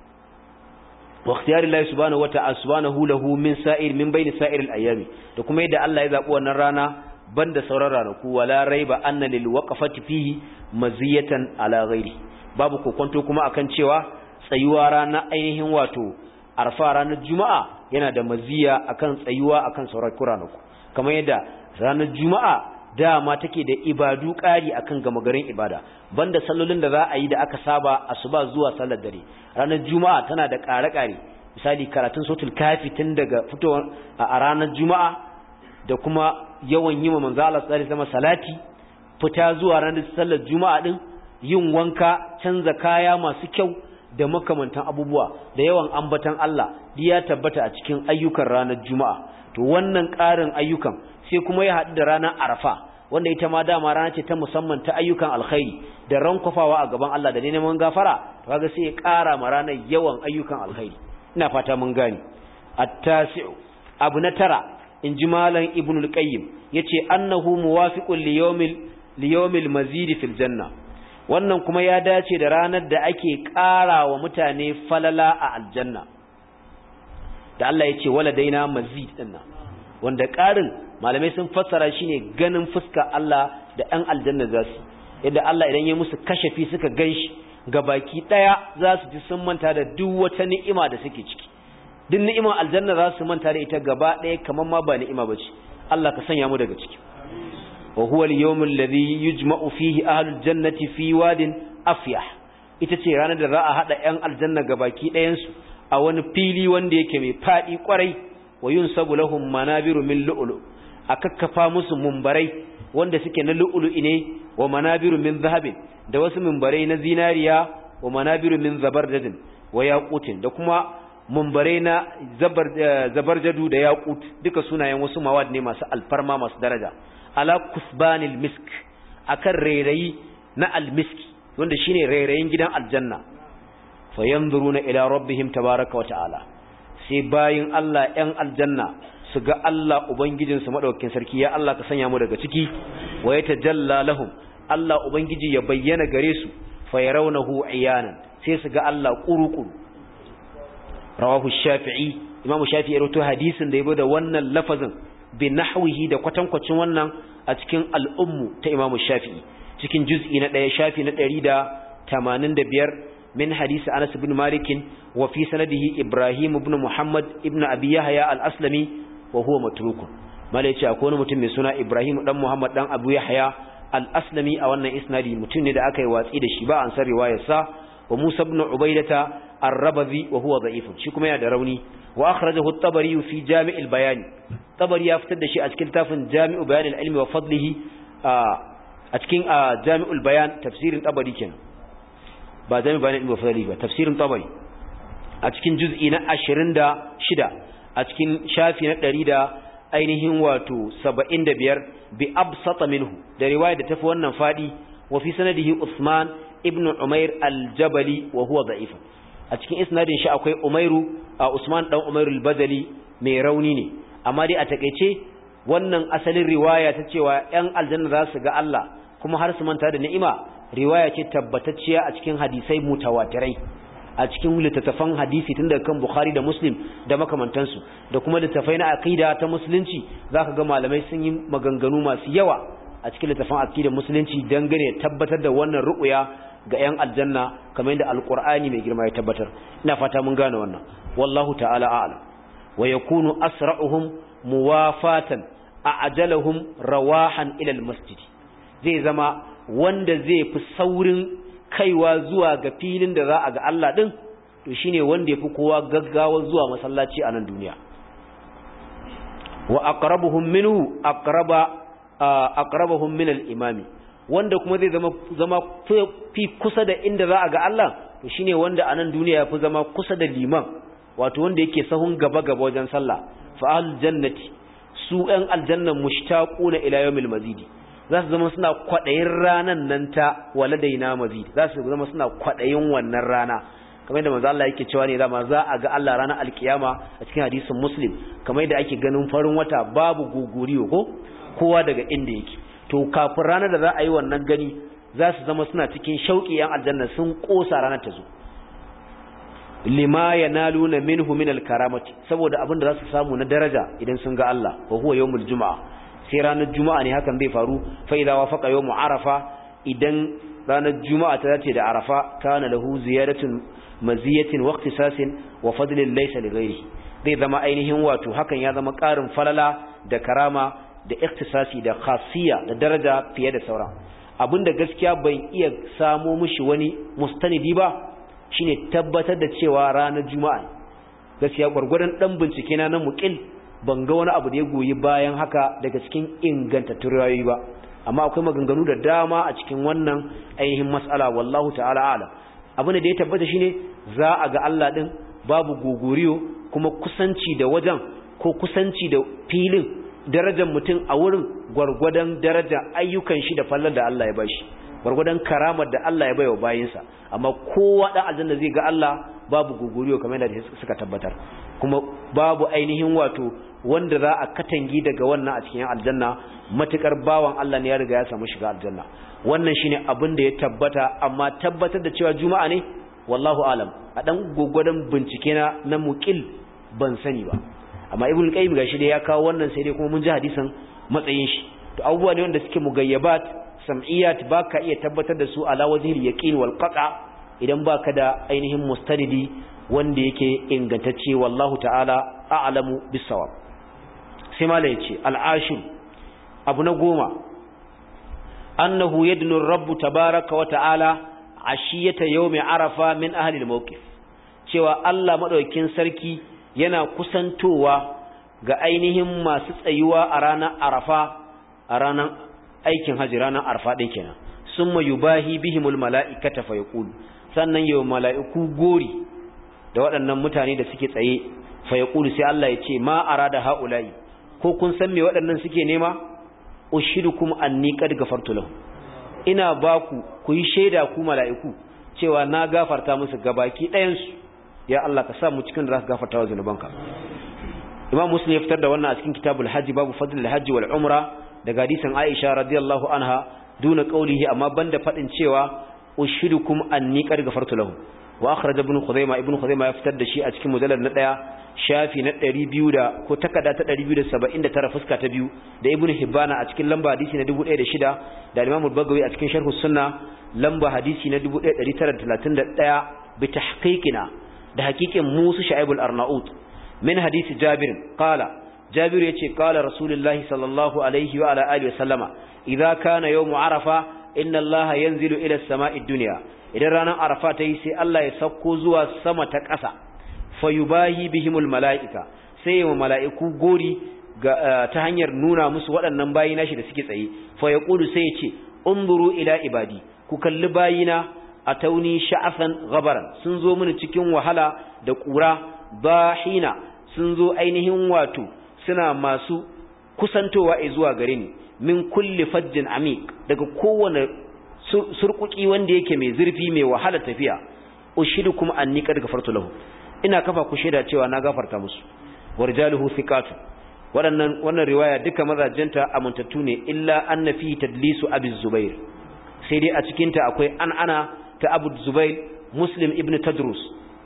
wa ikhtiyarillahi subhanahu wa ta'ala subhanahu lahu min sa'ir min bayni sa'ir al-ayami da kuma yadda Allah ya zabi wannan rana banda sauran ranaku wala raiba anna lil waqfati fihi maziyatan ala ghairi babu kokonto kuma akan cewa tsayuwa rana ainihin wato arfa ranar juma'a yana da maziya akan tsayuwa akan sauran ranaku kamar yadda ranar juma'a dama take da ibadu ƙari akan gama garin ibada banda sallolin da za a yi da aka saba asuba zuwa sallar dare ranar juma'a tana da ƙare-ƙare misali karatun suratul kafi tun daga fitowar a ranar juma'a da kuma yawan yi ma manzo Allah sallallahu alaihi wasallam salati fita zuwa ranar sallar juma'a din yin wanka canza kaya masu kyau da makamantan abubuwa da yawan ambatan Allah ya tabbata a cikin ayyukan ranar juma'a to wannan ƙarin ayyukan sai kuma ya haɗu da ranar arafa wanda ita ma dama rana ce ta musamman ta ayyukan alkhairi da rankwafawa a gaban Allah da neman gafara to kaga sai ya ƙara ma ranar yawan ayyukan alkhairi ina fata mun gane at-tasi'u abu na tara in ji malam ibnul qayyim yace annahu muwafiqun li yawmil li yawmil mazid fil janna wannan kuma ya dace da ranar da ake ƙara wa mutane falala a aljanna da Allah yace waladaina mazid dinnan wanda ƙarin malamai sun fassara shi ne ganin fuska Allah da ɗan aljanna za su yadda Allah idan ya musu kashafi suka ganshi baki ɗaya za su ji sun manta da duk wata ni'ima da suke ciki duk ni'imar aljanna za su manta da ita gaba ɗaya kamar ma ba ni'ima ba ce Allah ka sanya mu daga ciki wa huwa al-yawm alladhi yujma'u fihi ahlul jannati fi wadin afyah ita ce ranar da za a hada ƴan aljanna gabaki ɗayan su a wani fili wanda yake mai fadi kwarai wa yunsabu lahum manabiru min lu'lu akakkafa musu mumbarai wanda suke na lu'lu ne wa manabiru min zahabin da wasu mumbarai na zinariya wa manabiru min zabardadin wa yaqutin da kuma mumbarai na zabar zabarjadu da yaqut duka sunayen wasu mawad ne masu alfarma masu daraja ala kusbanil misk akan rairayi na almiski wanda shine rairayin gidan aljanna fayanzuruna ila rabbihim tabaaraka wa ta'ala sai bayin Allah ‘yan aljanna su ga Allah Ubangijinsu maɗaukakin sarki, ya Allah ka sanya mu daga ciki, wa ya tajalla lahum, Allah Ubangiji ya bayyana gare su, fa ya raunahu iyanan, sai su ga Allah ƙuruƙuru. Rawahu Shafi'i, Imam Shafi'i ya rawaito hadisin da ya da wannan lafazin bi nahwihi da kwatankwacin wannan a cikin al'ummu ta Imam Shafi'i, cikin juz'i na ɗaya shafi na ɗari da tamanin da biyar من حديث أنس بن مالك وفي سنده إبراهيم بن محمد ابن أبي يحيى الأسلمي وهو متروك ما ليش أكون متم سنة إبراهيم بن محمد بن أبي يحيى الأسلمي أو أن إسنادي متن دا أكي واسيد الشباء عن سر رواية سا وموسى بن عبيدة الربذي وهو ضعيف شكما يدروني وأخرجه الطبري في جامع البيان طبري يفتد شيء أتكن تافن جامع بيان العلم وفضله أتكن جامع البيان تفسير طبري كنا ba zai bayanin ibn fadli ba tafsirin tabari a cikin juz'i na ashirin da shida a cikin shafi na ɗari da ainihin wato saba'in da biyar bi absata minhu da riwaya da tafi wannan fadi wa fi sanadihi Usman ibn Umair al-Jabali wa huwa da'if a cikin isnadin shi akwai Umairu a Usman dan Umairu al-Badali mai rauni ne amma dai a takeice wannan asalin riwaya ta cewa ƴan aljanna za su ga Allah kuma har su manta da ni'ima riwaya ce tabbatacciya a cikin hadisai mutawatirai a cikin littattafan hadisi tun daga kan Bukhari da Muslim da makamantansu da kuma littattafai na aqida ta musulunci zaka ga malamai sun yi maganganu masu yawa a cikin littattafan aqida musulunci dangane tabbatar da wannan ru'ya ga 'yan aljanna kamar yadda alqur'ani mai girma ya tabbatar ina fata mun gane wannan wallahu ta'ala a'lam wa yakunu asra'uhum muwafatan a'jalahum rawahan ila almasjid zai zama wanda zai fi saurin kaiwa zuwa ga filin da za a ga Allah din to shine wanda yafi kowa gaggawa zuwa masallaci a nan duniya wa aqrabuhum minhu aqraba aqrabuhum min al-imami wanda kuma zai zama zama fi kusa da inda za a ga Allah to shine wanda a nan duniya yafi zama kusa da liman wato wanda yake sahun gaba gaba wajen sallah fa al jannati su ɗan aljanna mushtaquna ila yawmil mazidi za su zama suna kwadayin ranan nan ta waladaina mazidi za su zama suna kwadayin wannan rana kamar yadda manzo Allah yake cewa ne dama za a ga Allah ranar alkiyama a cikin hadisin Muslim kamar yadda ake ganin farin wata babu guguriyo ko kowa daga inda yake to kafin ranar da za a yi wannan gani za su zama suna cikin shauki yan aljanna sun kosa ranar ta zo lima yanaluna minhu min alkaramati saboda abin da za su samu na daraja idan sun ga Allah wa huwa yawmul jumaa sai ranar juma'a ne hakan zai faru fa idza wafaqa yawmu arafa idan ranar juma'a ta dace da arafa kana lahu ziyaratun maziyatin wa ikhtisasin wa fadlin laysa li ghayrihi zai zama ainihin wato hakan ya zama ƙarin falala da karama da ikhtisasi da khasiya da daraja fiye da sauran abinda gaskiya ban iya samo mishi wani mustanidi ba shine tabbatar da cewa ranar juma'a gaskiya gurgurdan dan bincike na na muqil ban ga wani abu da ya goyi bayan haka daga cikin ingantattun riwayoyi ba amma akwai maganganu da dama a cikin wannan ainihin mas'ala wallahu ta'ala a'lam abin da ya tabbata shine za a ga Allah din babu gogoriyo kuma kusanci da wajen ko kusanci da filin darajar mutum a wurin gwargwadon darajar ayyukan shi da fallar da Allah ya bashi gwargwadon karamar da Allah ya baiwa bayinsa amma kowa dan aljanna zai ga Allah babu gogoriyo kamar yadda suka tabbatar kuma babu ainihin wato wanda za a katangi daga wannan a cikin aljanna matukar bawan Allah ne ya riga ya samu shiga aljanna wannan shine abin da ya tabbata amma tabbatar da cewa juma'a ne wallahu alam a dan goggodan bincike na na muqil ban sani ba amma ibnu qayyim gashi dai ya kawo wannan sai dai kuma mun ji hadisin matsayin shi to abubuwa ne wanda suke mugayyabat sam'iyat baka iya tabbatar da su ala wajhil yaqin wal qata idan baka da ainihin mustanidi wanda yake ingantacce wallahu ta'ala a'lamu bis-sawab sai malai yace al-ashir abu na goma annahu yadnu ar-rabb tabaaraka wa ta'ala ashiyata yawmi arafa min ahli al-mawqif cewa Allah madaukakin sarki yana kusantowa ga ainihin masu tsayuwa a ranar arafa a ranar aikin haji ranar arafa din kenan summa yubahi bihimul mala'ikata fa yaqulu sannan yau mala'iku gori da waɗannan mutane da suke tsaye fa yaqulu sai Allah ya ce ma arada haula'i ko kun san me waɗannan suke nema ushidukum anni qad gafartu lahum ina baku ku yi shaida ku mala'iku cewa na gafarta musu gabaki ɗayan su ya Allah ka sa mu cikin da za ka gafarta wa zanubanka Imam Muslim ya fitar da wannan a cikin Kitabul Hajj babu fadlul hajji wal umra daga hadisin Aisha radiyallahu anha duna qawlihi amma banda fadin cewa ushidukum anni qad gafartu lahum wa akhraj ibn Khuzaimah ibn Khuzaimah ya fitar da shi a cikin mujallad na daya shafi na ɗari biyu da ko takada ta ɗari biyu da saba'in da tara fuska ta biyu da ibn Hibbana a cikin lamba hadisi na dubu ɗaya da shida da Imam al-Bagawi a cikin sharh sunna lamba hadisi na dubu ɗaya da ɗari tara da talatin da ɗaya bi tahqiqina da hakikin Musa Shu'aib al-Arnaut min hadisi Jabir qala Jabir yace qala Rasulullahi sallallahu alaihi wa ala alihi wa sallama idza kana yawm Arafa inna Allah yanzilu ila as-sama'i ad-dunya idan ranar Arafa tayi sai Allah ya sauko zuwa sama ta ƙasa fayubahi bihimul mala'ika sai yayin mala'iku gori ta hanyar nuna musu waɗannan bayi nashi da suke tsaye fa yaqulu sai ya ce unzuru ila ibadi ku kalli bayina atawni sha'afan ghabaran sun zo mini cikin wahala da ƙura bahina sun zo ainihin wato suna masu kusantowa zuwa gare ni min kulli fajjin amiq daga kowane surkuki wanda yake mai zurfi mai wahala tafiya ushidukum anni qad gafartu lahu ina kafa ku shaida cewa na gafarta musu warjaluhu thiqatu wadannan wannan riwaya duka mazajenta amuntattu ne illa anna fi tadlisu abi zubair sai dai a cikin ta akwai an'ana ta abu zubair muslim ibn tadrus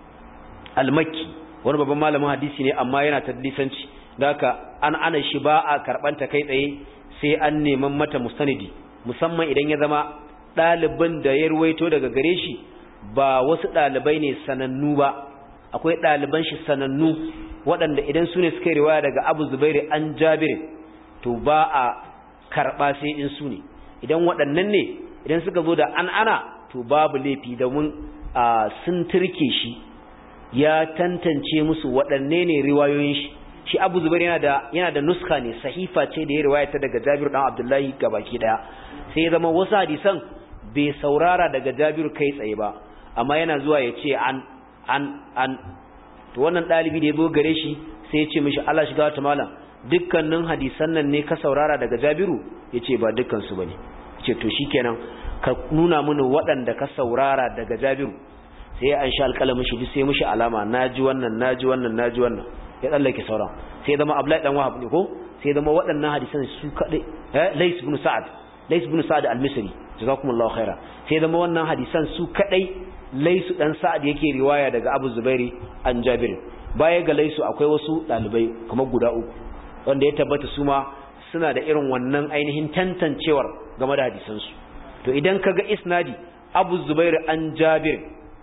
al-makki wani babban malamin hadisi ne amma yana tadlisanci haka an'ana shi ba a karbanta kai tsaye sai an neman mata mustanidi musamman idan ya zama dalibin da ya ruwaito daga gare shi ba wasu dalibai ne sanannu ba akwai ɗaliban shi sanannu waɗanda idan su ne suka yi riwaya daga Abu Zubairu an Jabir to ba a karɓa sai in su ne idan waɗannan ne idan suka zo da an ana to babu laifi domin sun turke shi ya tantance musu waɗanne ne riwayoyin shi shi Abu Zubair yana da yana da nuska ne sahifa ce da ya riwayata daga Jabir dan Abdullahi gabaki daya sai ya zama wasu hadisan bai saurara daga Jabir kai tsaye ba amma yana zuwa ya ce an an an to wannan dalibi da ya zo gare shi sai ya ce mishi Allah shiga ta malam dukkanin hadisan nan ne ka saurara daga Jabiru yace ba dukkan su bane yace to shikenan ka nuna mini waɗanda ka saurara daga Jabiru sai ya ansha alƙalamin shi sai mishi alama naji wannan naji wannan naji wannan ya tsallake sauran sai zama Abdullahi dan Wahab ne ko sai zama waɗannan hadisan su kadai eh Lays ibn Sa'ad Lays ibn Sa'ad al-Misri jazakumullahu khaira sai zama wannan hadisan su kadai Lays dan Sa'ad yake riwaya daga Abu Zubairi an Jabir baya ga Lays akwai wasu dalibai kamar guda uku wanda ya tabbata su ma suna da irin wannan ainihin tantancewar game da hadisan su to idan kaga isnadi Abu Zubair an Jabir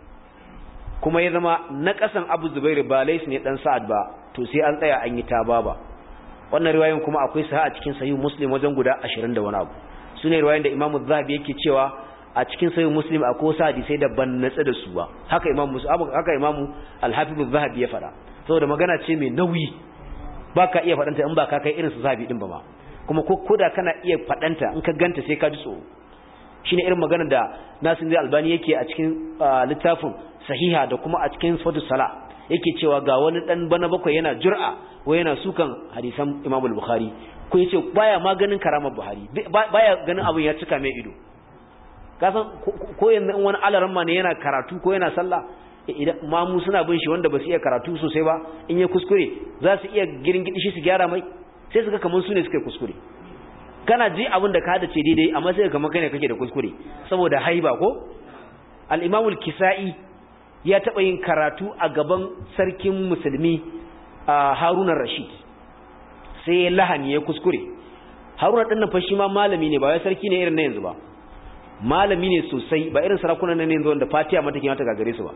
kuma ya zama na kasan Abu Zubair ba Lays ne dan Sa'ad ba to sai an tsaya an yi tababa wannan riwayoyin kuma akwai sa a cikin sahih Muslim wajen guda ashirin da wani abu sune riwayoyin da Imam Az-Zahabi yake cewa a cikin sahih Muslim akwai wasu hadisi da ban natsa da su ba haka Imam Muslim haka Imam Al-Hafiz Az-Zahabi ya fada saboda magana ce mai nauyi baka iya fadanta in ba ka kai irin su Zahabi din ba ma kuma ko koda kana iya fadanta in ka ganta sai ka ji tsoro shine irin magana da Nasir Albani yake a cikin littafin sahiha da kuma a cikin Sifatu Salah yake cewa ga wani dan bana bakwai yana jur'a ko yana sukan hadisan Imam al-Bukhari ko yace baya maganin karamar Buhari baya ganin abin ya cika mai ido kasan ko yanzu in wani alaramma ne yana karatu ko yana sallah idan mamu suna bin shi wanda ba su iya karatu sosai ba in ya kuskure za su iya giringidi shi su gyara mai sai su ga kaman su ne suka kuskure kana ji abin da ka hada ce daidai amma sai kamar kai ne kake da kuskure saboda haiba ko al-Imam al-Kisa'i ya taɓa yin karatu a gaban sarkin musulmi a Harun ar-Rashid sai ya lahani ya kuskure Harun ɗin nan fa shi ma malami ne ba wai sarki ne irin na yanzu ba malami ne sosai ba irin sarakunan nan yanzu wanda Fatiha mata ke mata gagare su ba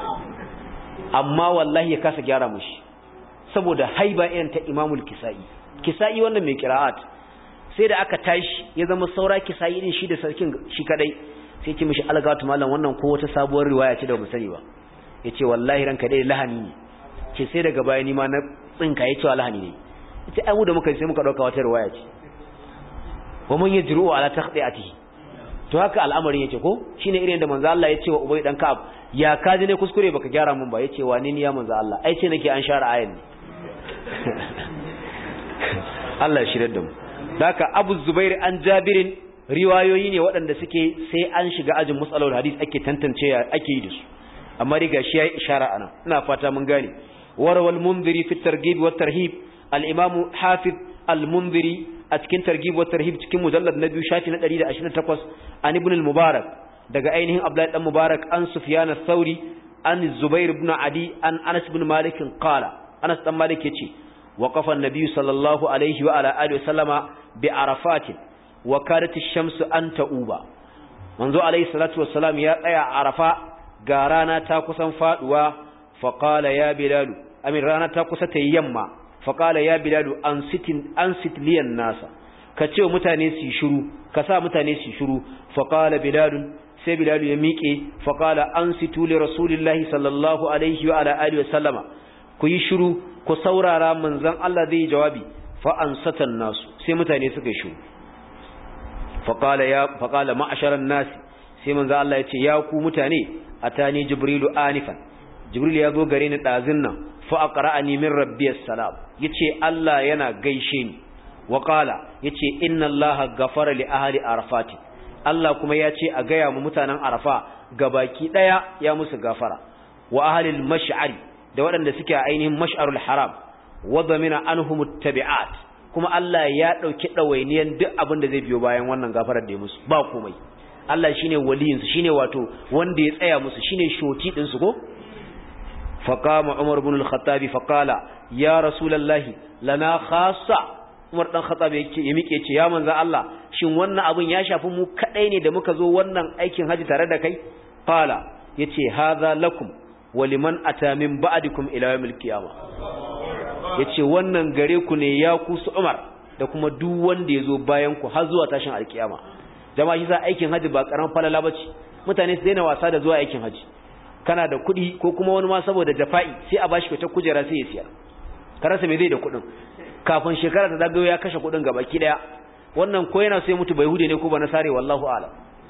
amma wallahi ya kasa gyara mushi saboda haiba irin ta Imamul Kisa'i Kisa'i wannan mai qira'at sai da aka tashi ya zama saura Kisa'i din shi da sarkin shi kadai sai ce mishi algatu mallam wannan ko wata sabuwar riwaya ce da mu sani ba yace wallahi ranka dai lahani ne ce sai daga baya ni ma na tsinka yace lahani ne yace ai mu da muka sai muka dauka wata riwaya ce wa man yajru ala taqdi'atihi to haka al'amarin yake ko shine irin da manzo Allah yace wa Ubay dan Ka'ab ya kaji ne kuskure baka gyara mun ba yace wani ne ya manzo Allah ai ce nake an share ayan ne Allah ya shirye da mu haka Abu Zubair an Jabirin riwayoyi ne waɗanda suke sai an shiga ajin musalawul hadis ake tantance ake yi da su amma riga shi yayi ishara ana ina fata mun gane warawal munziri fi targhib wa tarhib al-imam hafiz al-munziri a cikin targhib wa tarhib cikin mujallad na biyu shafi na ɗari da ashirin da takwas an ibn al-mubarak daga ainihin abdullahi dan mubarak an sufyan ath-thauri an zubair ibn adi an anas ibn malik qala anas dan malik yace waqafa an-nabiy sallallahu alaihi wa ala alihi wa sallama bi arafat wa kadat ash-shamsu an ta'uba manzo alayhi salatu wassalam ya tsaya arafa ga rana ta kusan faduwa fa qala ya bilal amin rana ta kusa ta yamma fa qala ya bilal an sitin an sitliyan nasa kace mutane su shiru ka sa mutane su shiru fa qala bilal sai bilal ya miƙe fa qala an situ li rasulillahi sallallahu alaihi wa ala alihi wasallama ku yi shiru ku saurara manzon Allah zai jawabi fa ansatan nasu sai mutane suka yi shiru faƙala ya faƙala ma'asharan nasi sai manzo Allah ya ce ya ku mutane atani jibrilu anifan jibril ya zo gare ni dazin nan fa aqra'ani min rabbiyas salam yace Allah yana gaishe ni wa qala yace inna allaha ghafara li ahli arafati Allah kuma ya ce a gaya mu mutanen arafa gabaki daya ya musu gafara wa ahli al-mash'ari da waɗanda suke a ainihin mash'arul haram wa dhamina anhum at-tabi'at kuma Allah ya dauki dawainiyan duk abin da zai biyo bayan wannan gafarar da ya musu ba komai Allah shine waliyin su shine wato wanda ya tsaya musu shine shoti din su ko faqama Umar ibn al-Khattab faqala ya rasulullahi lana khassa Umar dan Khattab yake ya mike ce ya manzo Allah shin wannan abin ya shafi mu kadai ne da muka zo wannan aikin haji tare da kai qala yace hadha lakum wa liman ata min ba'dikum ila yawmil qiyamah yace wannan gare ku ne ya ku su Umar da kuma duk wanda yazo bayan ku har zuwa tashin alkiyama jama'a shi sa aikin haji ba karan falala bace mutane su daina wasa da zuwa aikin haji kana da kuɗi ko kuma wani ma saboda jafa'i sai a bashi ta kujera sai ya siya karasa me zai da kuɗin kafin shekara ta zagayo ya kashe kuɗin gabaki daya wannan ko yana so ya mutu bai hude ne ko ba nasare wallahu a'lam.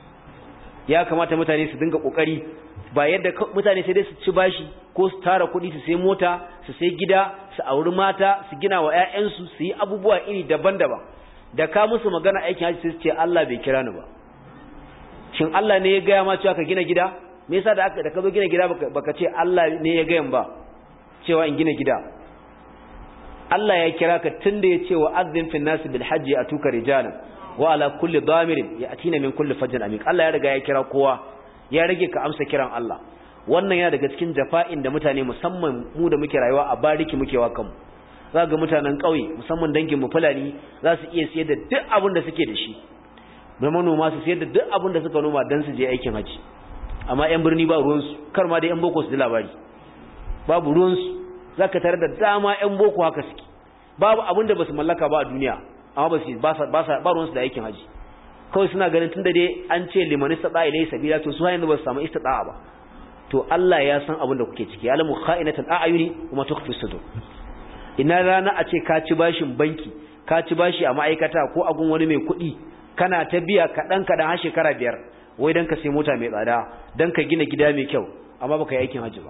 Ya kamata mutane su dinga kokari ba yadda mutane sai dai su ci bashi ko su tara kuɗi su sai mota su sai gida su auri mata su gina wa ƴaƴansu su yi abubuwa iri daban-daban da ka musu magana aikin haji sai su ce Allah bai kira ni ba. Shin Allah ne ya gaya ma cewa ka gina gida? Me yasa da aka da ka zo gina gida baka, baka ce Allah ne ya gaya ba cewa in gina gida? Allah ya kira ka tunda ya ce wa azzin fin nasi bil hajji atuka rijalan wa ala kulli damirin yatina min kulli fajjin amik. Allah ya riga ya kira kowa, ya rage ka amsa kiran Allah. Wannan yana daga cikin jafa'in da mutane musamman mu da muke rayuwa a bariki muke wa kanmu. Za ga mutanen ƙauye musamman dangin mu Fulani za su iya siyar da duk abin da suke da shi. Mai manoma su siyar da duk abin da suka noma dan su je aikin haji. Amma ƴan birni ba ruwan su, kar ma da ƴan boko su ji labari. Babu ruwan su. Zaka tare da dama ƴan boko haka suke. Babu abin da basu mallaka ba a duniya, amma ba su ba sa ba sa ba ruwan su da aikin haji. Kawai suna ganin tunda dai an ce liman istata ilai sabila to su hayan ba su samu istita'a ba. To Allah ya san abin da kuke ciki, alamu kha'inatul a'yuni kuma tukhfi sudur. Ina rana a ce ka ci bashin banki, ka ci bashi a ma'aikata ko a gun wani mai kuɗi, kana ta biya kaɗan kaɗan har shekara biyar, wai dan ka sai mota mai tsada, dan ka gina gida mai kyau, amma baka yi aikin haji ba.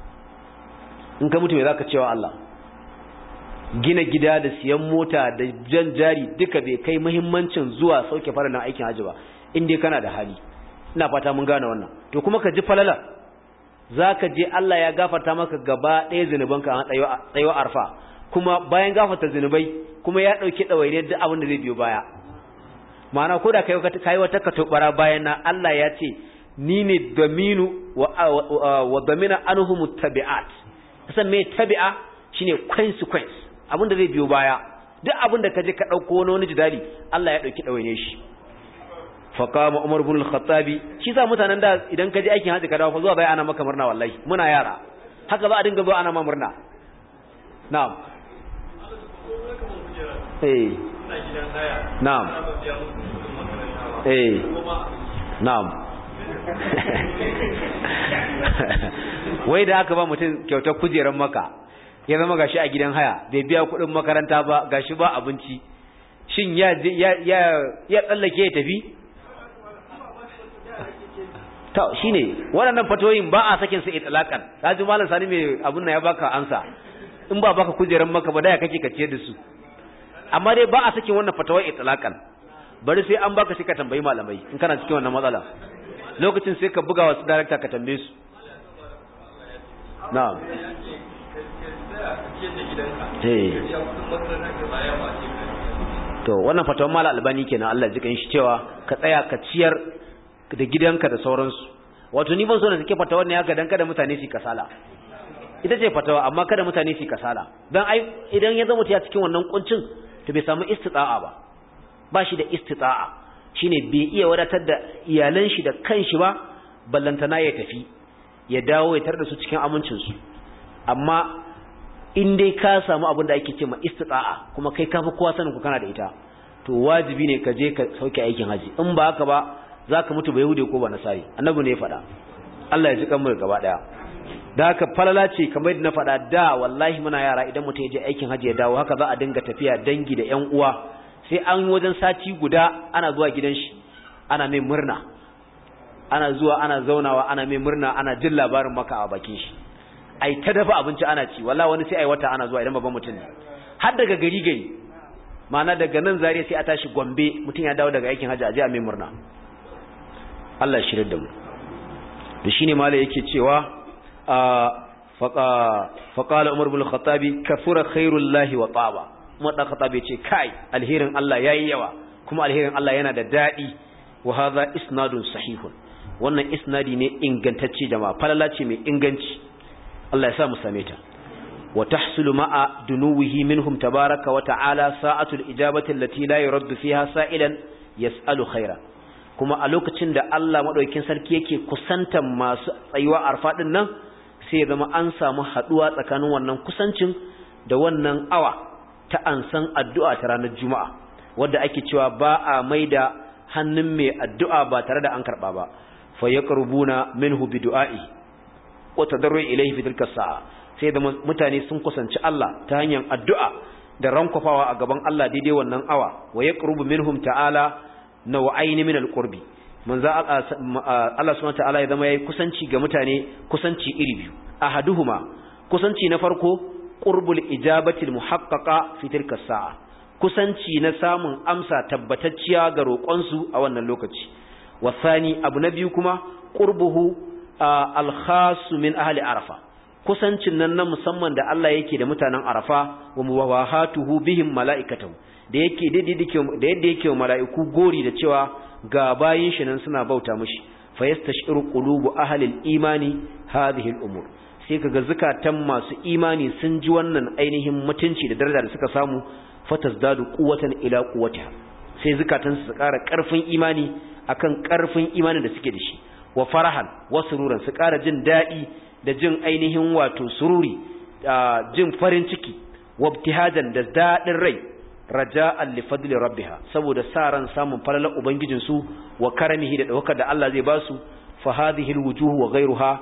In ka mutu me zaka cewa Allah? Gina gida da siyan mota da jan jari duka bai kai muhimmancin zuwa sauke faralin aikin haji ba, in dai kana da hali. Ina fata mun gane wannan. To kuma ka ji falala, zaka je Allah ya gafarta maka gaba ɗaya zinubanka a tsayo arfa, kuma bayan gafarta zinubai kuma ya ɗauki ɗawainiyar duk abin da zai biyo baya. Ma'ana ko da kai wata katobara bayan na Allah ya ce ni ne daminu wa, wa, wa damina anhum tabi'at. Kasan me tabi'a shine consequence, abin da zai biyo baya. Duk abin da ka je ka ɗauko wani wani jidali Allah ya ɗauki ɗawainiyar shi. Faqama Umar ibn al-Khattab, shi sa mutanen da idan ka je aikin haji ka dawo fa zuwa bai ana maka murna wallahi muna yara haka za a dinga zuwa ana ma murna. Na'am eh na'am eh na'am wai da aka ba mutum kyautar kujerar maka ya zama gashi a gidan haya bai biya kuɗin makaranta ba, gashi ba abinci, shin ya ya ya tsallake ya tafi? To shine waɗannan fatoyin ba a sakin su itlaqan. Kaji malam Sani mai abun nan ya baka ansa. In ba baka kujeran maka ba da ya kake kace da su. Amma dai ba a sakin wannan fatawai itlaqan. Bari sai an baka sai ka tambayi malamai in kana cikin wannan matsala. Lokacin sai ka buga wasu director ka tambaye su. Na'am. Eh. To wannan fatawan malam Albani kenan Allah ji kan shi cewa ka tsaya ka ciyar da gidanka da sauransu. Wato ni ban so na sake fatawa ne haka dan kada mutane su kasala. Ita ce fatawa amma kada mutane su kasala. Dan ai idan ya zama ta cikin wannan kuncin to bai samu istita'a ba. Ba shi da istita'a. Shine bai iya wadatar da iyalan shi da kanshi ba ballantana ya tafi. Ya dawo ya tarda su cikin amincin su. Amma in dai ka samu abin da ake cewa istita'a kuma kai kafa kowa sanin ku kana da ita to wajibi ne ka je ka sauke aikin haji. In ba haka ba zaka mutu ba yahude ko ba nasari, annabi ne ya faɗa. Allah ya ji kan mu gaba daya. Da haka falala ce kamar yadda na faɗa da wallahi muna yara idan mutum ya je aikin haji ya dawo haka za a dinga tafiya dangi da ƴan uwa sai an wajen sati guda ana zuwa gidan shi ana mai murna, ana zuwa ana zaunawa ana mai murna, ana jin labarin maka a bakin shi, ai ta dafa abinci ana ci, wallahi wani sai ai wata ana zuwa idan babban mutum ne har daga gari gari, ma'ana daga nan Zaria sai a tashi Gombe mutum ya dawo daga aikin haji a je a mai murna. Allah shirin da mu. Da shine mala yake cewa faqala Umar ibn al-Khattab kafura khairullahi wa taba. Umar dan Khattab yace kai alherin Allah yayi yawa kuma alherin Allah yana da dadi. Wa hadha isnadun sahihun, wannan isnadi ne ingantacce jama'a, falala ce mai inganci. Allah ya sa mu same ta. Wa tahsulu ma'a dunuwihi minhum tabaraka wa ta'ala sa'atul ijabati allati la yuraddu fiha sa'ilan yas'alu khairan. Kuma a lokacin da Allah madaukakin sarki yake kusantan masu tsayuwa arfa din nan sai ya zama an samu haduwa tsakanin wannan kusancin da wannan awa ta ansan addu'a ta ranar juma'a wanda ake cewa ba a maida hannun mai addu'a ba tare da an karba ba fa yaqrubuna minhu bi du'a'i wa tadarru ilayhi fi tilka sa'a sai da mutane sun kusanci Allah ta hanyar addu'a da rankwafawa a gaban Allah daidai wannan awa wa yaqrubu minhum ta'ala naw'ain min al-qurbi manzo Allah subhanahu ta'ala ya zama yayi kusanci ga mutane kusanci iri biyu ahaduhuma kusanci na farko qurbul ijabati al-muhaqqaqa fi tilka sa'a kusanci na samun amsa tabbatacciya ga roƙonsu a wannan lokaci wasani abu na biyu kuma qurbuhu al-khas min ahli arafa kusancin nan na musamman da Allah yake da mutanen arafa wa muwahatuhu bihim malaikatahu da yake da yadda yake wa mala'iku gori da cewa ga bayin shi nan suna bauta mishi fa yastashiru qulubu ahli al-imani hadhihi al-umur sai kaga zakatan masu imani sun ji wannan ainihin mutunci da daraja da suka samu fatazdadu quwwatan ila quwwatiha sai zakatan su ƙara ƙarfin imani akan ƙarfin imanin da suke da shi wa farahan wa sururan su ƙara jin dadi da jin ainihin wato sururi jin farin ciki wa ibtihajan da dadin rai raja'an li fadli rabbiha saboda sa ran samun falalar ubangijin su wa karamihi da daukar da Allah zai ba su fa hadhihi alwujuh wa ghayruha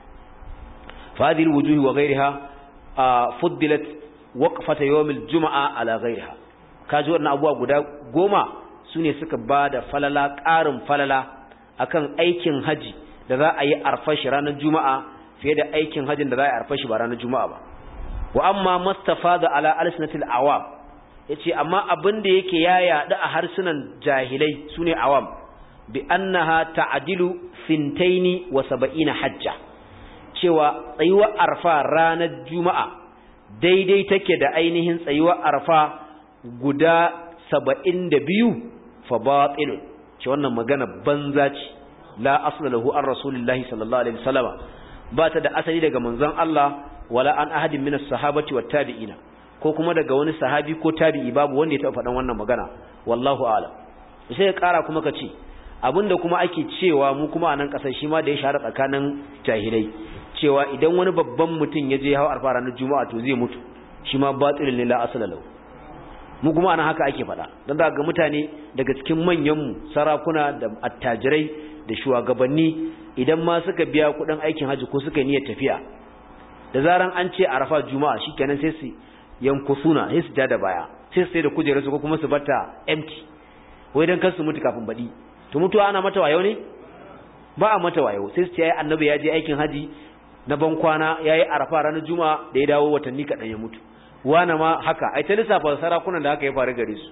fa hadhihi alwujuh wa ghayriha fuddilat waqfata yawm aljum'a ala ghayriha kaji wannan abuwa guda goma sune suka bada falala ƙarin falala akan aikin haji da za a yi arfashi ranar juma'a fiye da aikin hajin da za a yi arfashi ba ranar juma'a ba wa amma mastafada ala alsinatil awam yace amma abin da yake ya yada a harsunan jahilai sune awam bi annaha ta'dilu fintaini wa sab'ina hajja cewa tsayuwar arfa ranar juma'a daidai take da ainihin tsayuwar arfa guda saba'in da biyu fa batil ce wannan magana banza ce la asla lahu an rasulillahi sallallahu alaihi wasallama ba ta da asali daga manzon Allah wala an ahadin min as-sahabati wat tabi'ina ko kuma daga wani sahabi ko tabi'i babu wanda ya taɓa faɗan wannan magana wallahu a'lam sai ya ƙara kuma kace abinda kuma ake cewa mu kuma a nan ƙasar shi ma da ya shahara tsakanin jahilai cewa idan wani babban mutum ya je hawa arfa ranar juma'a to zai mutu shi ma batilun ne la asala lahu mu kuma anan haka ake faɗa dan da ga mutane daga cikin manyan mu sarakuna da attajirai da shugabanni idan ma suka biya kuɗin aikin haji ko suka yi niyyar tafiya da zaran an ce arafa juma'a shikenan sai su yankusuna sai su ja da baya sai su sai da kujerarsu ko kuma su bata empty wai dan kar su mutu kafin baɗi to mutuwa ana mata wayo ne ba a mata wayo sai su ce ai annabi ya je aikin haji na ban kwana yayi arafa ranar juma'a da ya dawo watanni kadan ya mutu wana ma haka ai ta lissafa sarakunan da haka ya faru gare su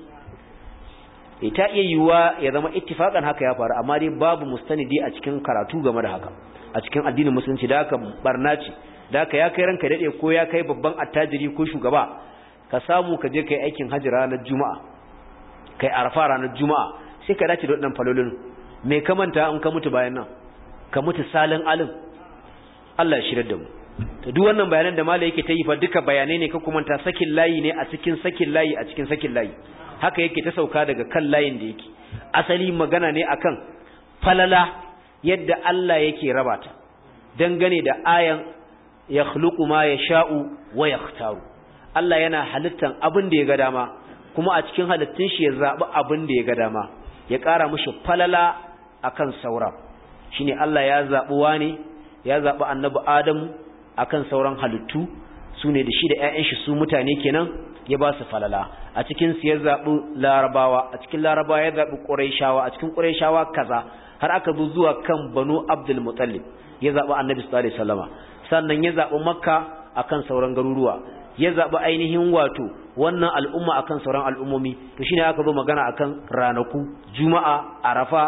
ita iya yiwuwa ya zama ittifakan haka ya faru amma dai babu mustanidi a cikin karatu game da haka a cikin addinin musulunci da haka barna ce da haka ya kai ranka dade ko ya kai babban attajiri ko shugaba ka samu ka je kai aikin hajji ranar juma'a kai arfa ranar juma'a sai ka dace da wadannan falolin me ka manta in ka mutu bayan nan ka mutu salin alim Allah ya shirar da mu to duk wannan bayanan da malai yake ta yi fa duka bayanai ne ka kuma ta sakin layi ne a cikin sakin layi a cikin sakin layi haka yake ta sauka daga kan layin da yake asali magana ne akan falala yadda Allah yake rabata dangane da ayan yakhluqu ma yasha'u wa yakhtaru Allah yana halittan abin da ya ga dama kuma a cikin halittun shi ya zabi abin da ya ga dama ya ƙara mishi falala akan saura shine Allah ya zabi wani ya zabi annabi Adam akan sauran halittu sune da shi da ƴaƴan shi su mutane kenan ya ba su falala a cikin su ya zabi larabawa a cikin larabawa ya zabi quraishawa a cikin quraishawa kaza har aka zo zuwa kan banu abdul muttalib ya zabi annabi sallallahu alaihi wasallama sannan ya zabi makka akan sauran garuruwa ya zabi ainihin wato wannan al'umma akan sauran al'ummomi to shine aka zo magana akan ranaku juma'a arafa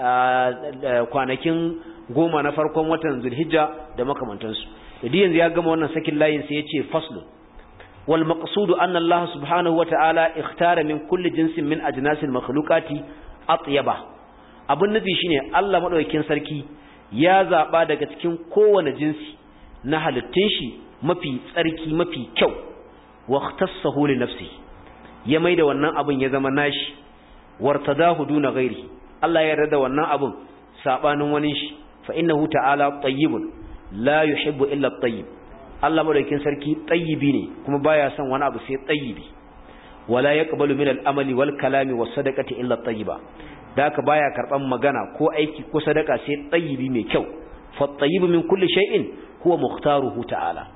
kwanakin goma na farkon watan zulhijja da makamantansu idan yanzu ya gama wannan sakin layin sai ya ce faslu wal maqsudu anna Allah subhanahu wa ta'ala ikhtara min kulli jinsin min ajnasil makhluqati atyaba abun nufi shine Allah madaukakin sarki ya zaba daga cikin kowane jinsi na halittun shi mafi tsarki mafi kyau wa ikhtassahu li nafsi ya maida wannan abun ya zama nashi wartadahu duna ghairi Allah ya yarda wannan abun sabanin wani shi fa innahu ta'ala tayyibun la yuhibbu illa at-tayyib Allah madaukakin sarki tayyibi ne kuma baya son wani abu sai tayyibi wala yaqbalu min al-amali wal kalami was sadaqati illa at-tayyiba da haka baya karban magana ko aiki ko sadaka sai tayyibi mai kyau fa at-tayyibu min kulli shay'in huwa mukhtaruhu ta'ala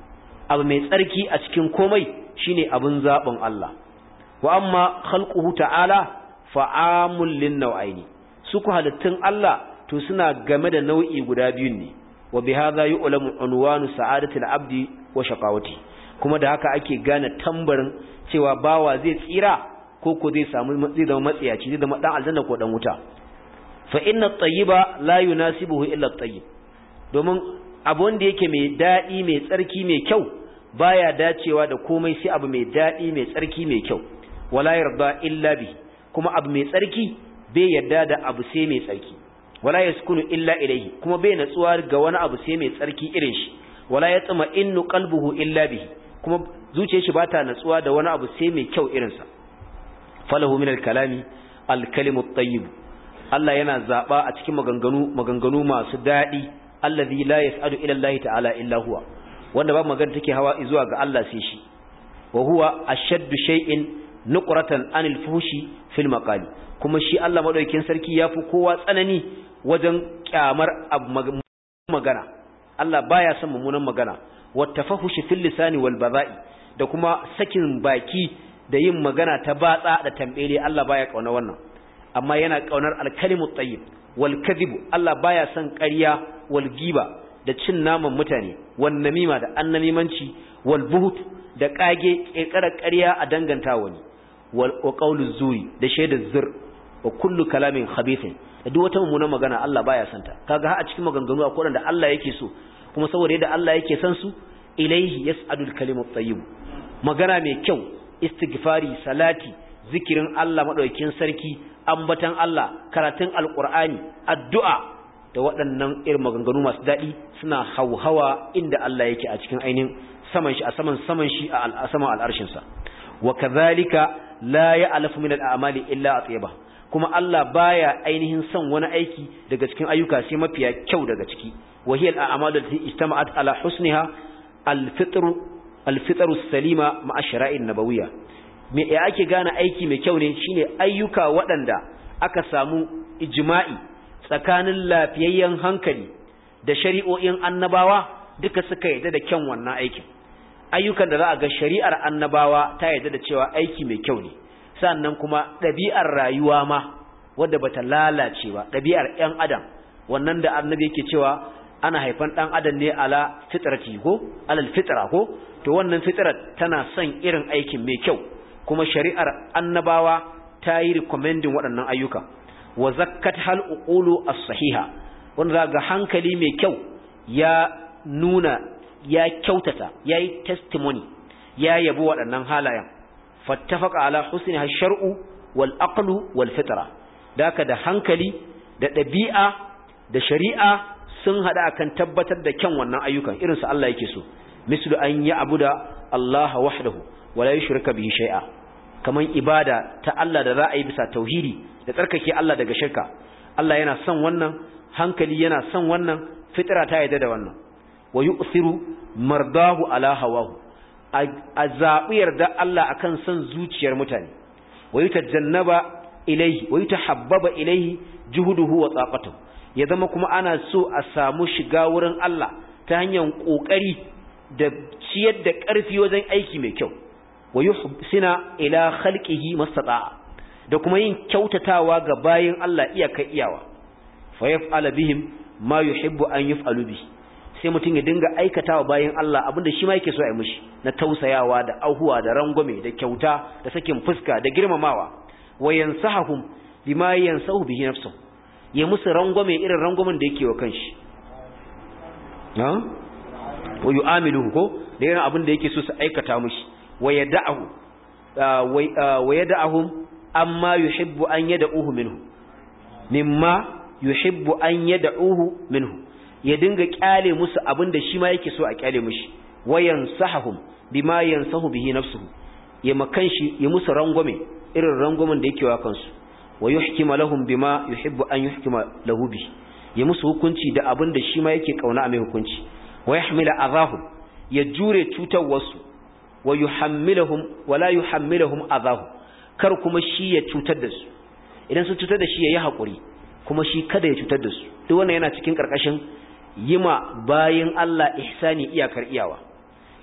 abu mai tsarki a cikin komai shine abun zabin Allah wa amma khalquhu ta'ala fa'amul lin-naw'aini su ku halittun Allah to suna game da nau'i guda biyun ne wa bihadha yu'lamu unwanu sa'adatil abdi wa shaqawati kuma da haka ake gane tambarin cewa bawa zai tsira ko ko zai samu zai zama matsiyaci zai zama dan aljanna ko dan wuta fa inna at-tayyiba la yunasibuhu illa at-tayyib domin abu wanda yake mai dadi mai tsarki mai kyau baya dacewa da komai sai abu mai dadi mai tsarki mai kyau wala yarda illa bi kuma abu mai tsarki bai yarda da abu sai mai tsarki wala yaskunu illa ilayhi kuma bai natsuwa ga wani abu sai mai tsarki irin shi wala yatma innu qalbuhu illa bihi kuma zuciyar shi bata natsuwa da wani abu sai mai kyau irin sa falahu min al-kalami al-kalimu at-tayyib Allah yana zaba a cikin maganganu maganganu masu dadi allazi la yas'adu ila Allah ta'ala illa huwa wanda ba magana take hawa zuwa ga Allah sai shi wa huwa ashaddu shay'in nuqratan anil fuhshi fil maqali kuma shi Allah madaukakin sarki yafi kowa tsanani wajen kyamar magana Allah baya son mummunan magana wattafahushi fil lisani wal badai da kuma sakin baki da yin magana ta batsa da tambele Allah baya kauna wannan amma yana kaunar al-kalimut tayyib wal kadhib Allah baya son ƙarya wal giba da cin naman mutane wan namima da annamimanci wal buhut da kage ƙirƙirar ƙarya a danganta wani wal qawluz zuri da shaidar zur wa kullu kalamin khabithin da duk wata mummunan magana Allah baya son ta kaga har a cikin maganganu akwai wanda Allah yake so kuma saboda yadda Allah yake son su ilaihi yas'adul kalimut tayyib magana mai kyau istighfari salati zikirin Allah madaukakin sarki ambatan Allah karatun alqur'ani addu'a da waɗannan irin maganganu masu dadi suna hauhawa inda Allah yake a cikin ainin saman shi a saman saman shi a saman al'arshin sa wa kadhalika la ya'lafu min al'amali illa atyiba kuma Allah baya ainihin son wani aiki daga cikin ayyuka sai mafiya kyau daga ciki وهي الأعمال التي اجتمعت على حسنها الفطر الفطر السليمة مع الشرائع النبوية me ake gane aiki mai kyau ne shine ayyuka waɗanda aka samu ijma'i tsakanin lafiyayyen hankali da shari'o'in annabawa duka suka yarda da kyan wannan aikin ayyukan da za a ga shari'ar annabawa ta yarda da cewa aiki mai kyau ne sannan kuma ɗabi'ar rayuwa ma wadda bata lalace ba ɗabi'ar ƴan adam wannan da annabi yake cewa ana haifan dan adam ne ala fitrati ko alal fitra ko to wannan fitrar tana son irin aikin mai kyau kuma shari'ar annabawa ta yi recommending waɗannan ayyuka wa zakkat hal uqulu as-sahiha wanda ga hankali mai kyau ya nuna ya kyautata yayi testimony ya yabi waɗannan halayen fattafaqa ala husniha ash-shar'u wal aqlu wal fitra daka da hankali da ɗabi'a da shari'a sun hada akan tabbatar da kyan wannan ayyukan irin su Allah yake so mislu an ya abuda Allah wahdahu wala yushrika bihi shay'a kaman ibada ta Allah da za a yi bisa tauhidi da tsarkake Allah daga shirka Allah yana son wannan hankali yana son wannan fitra ta yarda da wannan wa yu'thiru mardahu ala hawahu a zabi yarda Allah akan son zuciyar mutane wa yutajannaba ilayhi wa yutahabbaba ilayhi juhuduhu wa taqatuhu ya zama kuma ana so a samu shiga wurin Allah ta hanyar kokari da ciyar da ƙarfi wajen aiki mai kyau wa yuhsina ila khalqihi mastata'a da kuma yin kyautatawa ga bayin Allah iyaka iyawa fa yaf'ala bihim ma yuhibbu an yaf'alu bi sai mutum ya dinga aikatawa bayin Allah abinda shi ma yake so a yi mishi na tausayawa da auhuwa da rangwame da kyauta da sakin fuska da girmamawa wa yansahum bima yansahu bihi nafsuhu ya musu rangwame irin rangwamen da yake wa kanshi ha wa yu'amiluhu ko da irin abin da yake so su aikata mishi wa yad'ahu wa yad'ahum amma yuhibbu an yad'uhu minhu mimma yuhibbu an yad'uhu minhu ya dinga kyale musu abin da shi ma yake so a kyale mishi wa yansahum bima yansahu bihi nafsuhu ya makanshi ya musu rangwame irin rangwamen da yake wa kansu wa yuhkima lahum bima yuhibbu an yuhkima lahu bi ya musu hukunci da abin da shi ma yake kauna a mai hukunci wa yahmila azahum ya jure cutar wasu wa yuhammiluhum wala yuhammiluhum azahum kar kuma shi ya cutar da su idan su cutar da shi yayi hakuri kuma shi kada ya cutar da su duk wannan yana cikin karkashin yima bayin Allah ihsani iyakar iyawa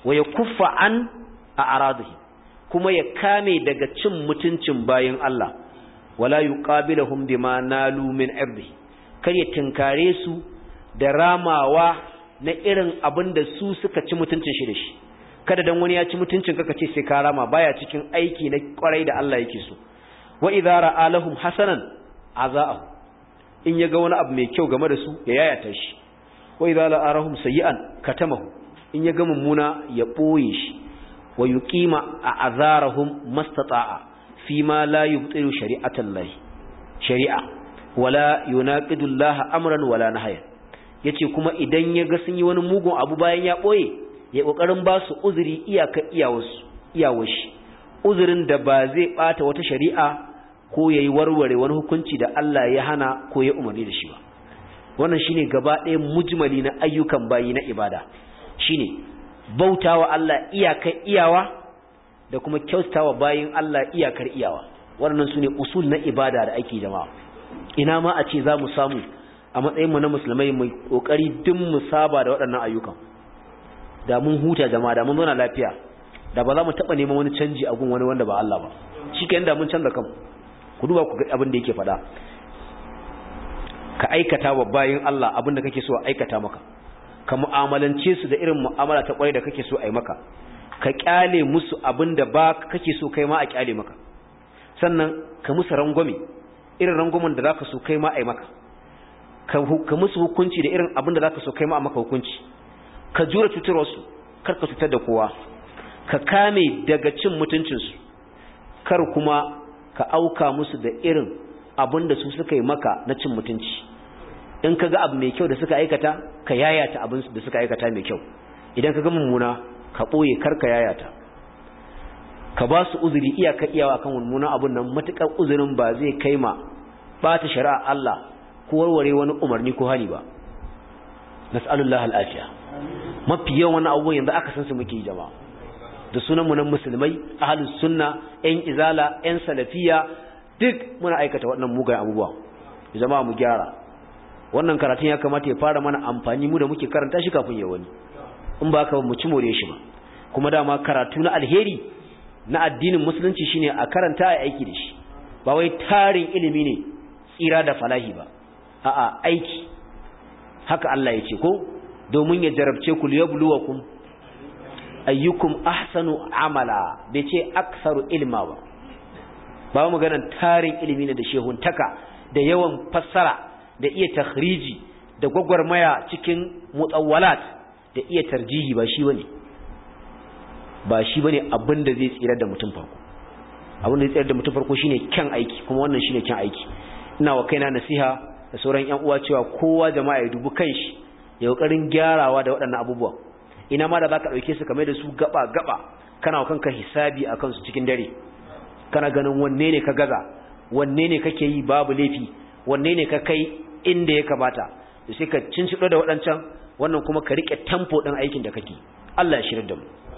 wa yakuffa an a'radihi kuma ya kame daga cin mutuncin bayin Allah wala yuqabiluhum bima nalu min irdihi kar ya tinkare su da ramawa na irin abin da su suka ci mutuncin shi da shi kada dan wani ya ci mutuncin kaka ce sai ka rama baya cikin aiki na kwarai da Allah yake so wa idza ra'a lahum hasanan azaahu in yaga wani abu mai kyau game da su ya yayata shi wa idza la'arahum sayyi'an katamahu in yaga mummuna ya boye shi wa yuqima a'zarahum mastata'a fima la yubtilu shari'atallahi shari'a wala yunaqidu Allah amran wala nahyan yace kuma idan yaga sun yi wani mugun abu bayan ya boye ya kokarin ba su uzuri iyaka iyawarsu iyawashi uzurin da ba zai bata wata shari'a ko yayi warware wani hukunci da Allah ya hana ko ya umarni da shi ba wannan shine gaba ɗaya mujmali na ayyukan bayi na ibada shine bautawa Allah iyaka iyawa da kuma kyautawa bayin Allah iyakar iyawa wannan sune usul na ibada da ake jama'a ina ma a ce za mu samu a matsayin mu na musulmai mai kokari din mu saba da waɗannan ayyukan da mun huta jama'a da mun zauna lafiya da ba za mu taba neman wani canji a gun wani wanda ba Allah ba shikenan da mun canza kanmu ku duba ku ga abin da yake faɗa ka aikata wa bayin Allah abin da kake so a aikata maka ka mu'amalance su da irin mu'amala ta kwai da kake so a yi maka ka kyale musu abin da ba kake so kai ma a kyale maka sannan ka musu rangwame irin rangwamen da zaka so kai ma a yi maka ka musu hukunci da irin abin da zaka so kai ma a maka hukunci ka jura cutarwarsu kar ka cutar da kowa ka kame daga cin mutuncinsu kar kuma ka auka musu da irin abin da su suka yi maka na cin mutunci in ka ga abu mai kyau da suka aikata ka yayata abin da suka aikata mai kyau idan ka ga mummuna ka ɓoye kar ka yayata ka ba su uzuri iyaka iyawa kan mummuna abin nan matuƙar uzurin ba zai kai ma ɓata shari'a Allah ko warware wani umarni ko hali ba nas'alullahi al'afiya mafi yawan wani abubuwan yanzu aka san su muke jama'a da sunan mu nan musulmai ahlus sunna ƴan izala ƴan salafiya duk muna aikata waɗannan mugayen abubuwa jama'a mu gyara wannan karatun ya kamata ya fara mana amfani mu da muke karanta shi kafin ya wani in ba ka mu ci more shi ba kuma dama karatu na alheri na addinin musulunci shine a karanta a aiki da shi ba wai tarin ilimi ne tsira da falahi ba a'a aiki haka Allah ya ce ko domin ya jarabce ku liyabluwakum ayyukum ahsanu amala bai ce aktsaru ilma ba ba maganar tarin ilimi ne da shehuntaka da yawan fassara da iya takhriji da gwagwarmaya cikin mutawwalat da iya tarjihi ba shi bane ba shi bane abinda zai tsira da mutum farko abinda zai tsira da mutum farko shine kyan aiki kuma wannan shine kyan aiki ina wa kaina nasiha da sauran ƴan uwa cewa kowa jama'a ya dubi kanshi ya kokarin gyarawa da waɗannan abubuwa ina ma da zaka dauke su kamar da su gaba gaba kana wa kanka hisabi akan su cikin dare kana ganin wanne ne ka gaza wanne ne kake yi babu laifi wanne ne ka kai inda ya kamata sai ka cincido da waɗancan wannan kuma ka rike tempo din aikin da kake Allah ya shirye da mu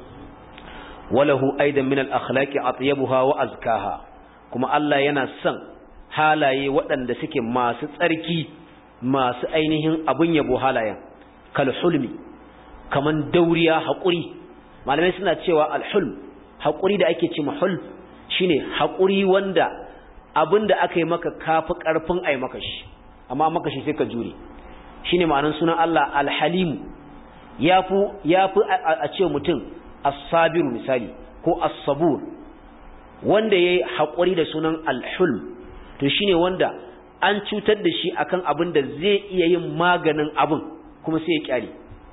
walahu aidan min al-akhlaqi atyabuha wa azkaha kuma Allah yana son halaye waɗanda suke masu tsarki masu ainihin abun yabo halayen kal hulmi kaman dauriya haƙuri malamai suna cewa al-hulm haƙuri da ake cewa hulm shine haƙuri wanda abinda aka yi maka kafi ƙarfin ai maka shi amma maka shi sai ka jure shine ma'anar sunan Allah al-halim yafu yafi a ce mutum as-sabiru misali ko as-sabur wanda yayi haƙuri da sunan al-hulm to shine wanda an cutar da shi akan abin da zai iya yin maganin abin kuma sai ya kyale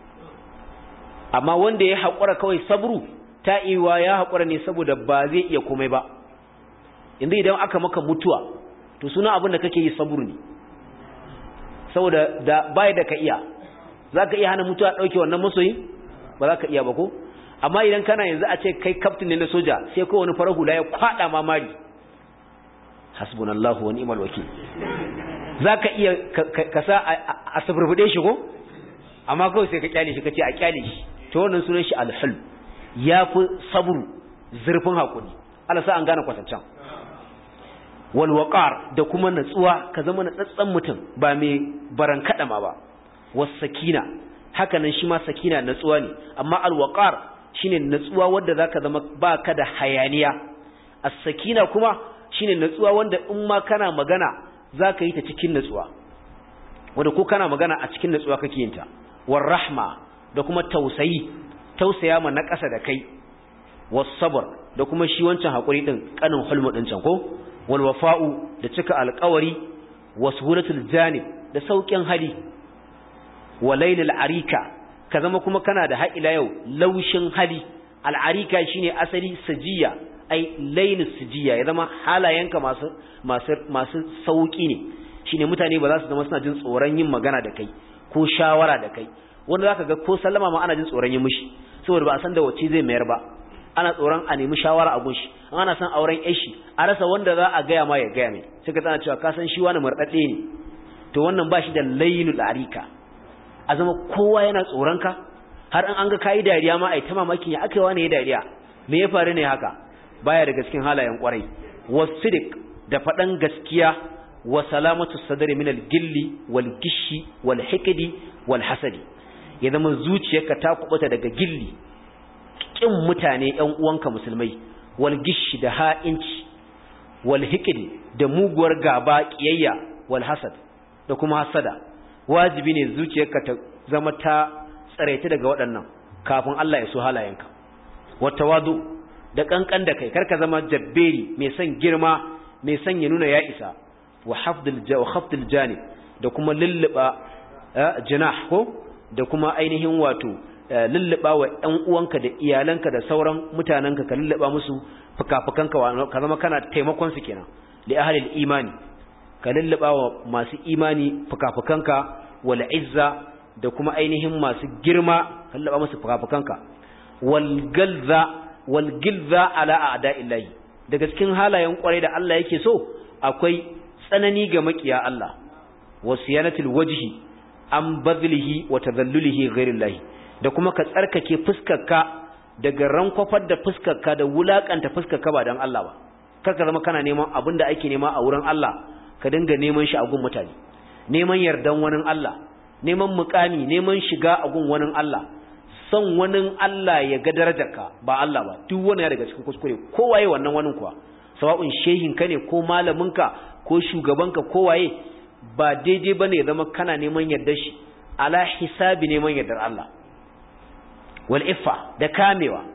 amma wanda ya haƙura kawai sabru ta iwa ya haƙura ne saboda ba zai iya komai ba inda idan aka maka mutuwa to suna abin da kake yi sabru ne saboda da bai da ka iya zaka iya hana mutuwa dauke wannan masoyi ba zaka iya ba ko amma idan kana yanzu a ce kai captain ne na soja sai ko wani farar hula ya kwada mamari hasbunallahu wa ni'mal wakeel zaka iya ka sa a saburbude shi ko amma kawai sai ka kyale shi kace a kyale shi to wannan sunan shi al-hulm yafi sabru zurfin hakuri Allah sa an gane kwatancan wal waqar da kuma natsuwa ka zama natsatsan mutum ba mai barankada ma ba was sakina haka nan shi ma sakina natsuwa ne amma al waqar shine natsuwa wanda zaka zama baka da hayaniya as-sakina kuma shine natsuwa wanda in ma kana magana zaka yi ta cikin natsuwa wanda ko kana magana a cikin natsuwa kake yin ta war rahma da kuma tausayi tausaya ma na ƙasa da kai was sabr da kuma shi wancan hakuri din kanin hulmu din can ko wal wafa'u da cika alƙawari wasuhulatul janib da saukin hali walailul arika ka zama kuma kana da haƙila yau laushin hali al'arika shine asali sajiya ai lailus sajiya ya zama halayenka masu masu masu sauki ne shine mutane ba za su zama suna jin tsoron yin magana da kai ko shawara da kai wanda zaka ga ko sallama ma ana jin tsoron yin mishi saboda ba a san da wacce zai mayar ba ana tsoron a nemi shawara a gunshi an ana san auren yashi a rasa wanda za a gaya ma ya gaya mai sai ka tsana cewa ka san shi wani murdadde ne to wannan ba shi da lailul arika a zama kowa yana tsoron ka har an ga kai dariya ma ai ta mamakin ya aka yi wani ya dariya me ya faru ne haka baya daga cikin halayen kwarai wasidiq da fadan gaskiya wa salamatu sadri min al-gilli wal gishi wal hikdi wal hasadi ya zama zuciyarka ta kubuta daga gilli kin mutane ƴan uwanka musulmai wal gishi da ha'inci wal hikdi da muguwar gaba kiyayya wal hasad da kuma hasada wajibi ne zuciyarka ta zama ta tsaraita daga waɗannan kafin Allah ya so halayenka watawadu da kankan da kai karka zama jabberi mai son girma mai son ya nuna ya isa wa hafdul wa khafdul janib da kuma lulluba jinah ko da kuma ainihin wato lulluba wa ɗan uwanka da iyalanka da sauran mutanenka ka lulluba musu fukafukanka ka zama kana taimakon su kenan li ahlil imani ka lulluba wa masu imani fukafukanka wal izza da kuma ainihin masu girma ka lulluba musu fukafukanka wal galza wal gilza ala a'da'illahi daga cikin halayen kwarai da Allah yake so akwai tsanani ga makiya Allah wasiyanatul wajhi an badlihi wa tadhallulihi ghairillahi da kuma ka tsarkake fuskarka daga rankwafar da fuskarka da wulakanta fuskarka ba dan Allah ba kaka zama kana neman abinda ake nema a wurin Allah ka dinga neman shi a gun mutane neman yardan wani Allah neman mukami neman shiga a gun wani Allah son wani Allah ya ga darajarka ba Allah ba duk wani ya daga cikin kuskure kowaye wannan wani kuwa sawa'un shehinka ne ko malaminka ko shugabanka kowaye ba daidai bane ya zama kana neman yardar shi ala hisabi neman yardar Allah wal iffa da kamewa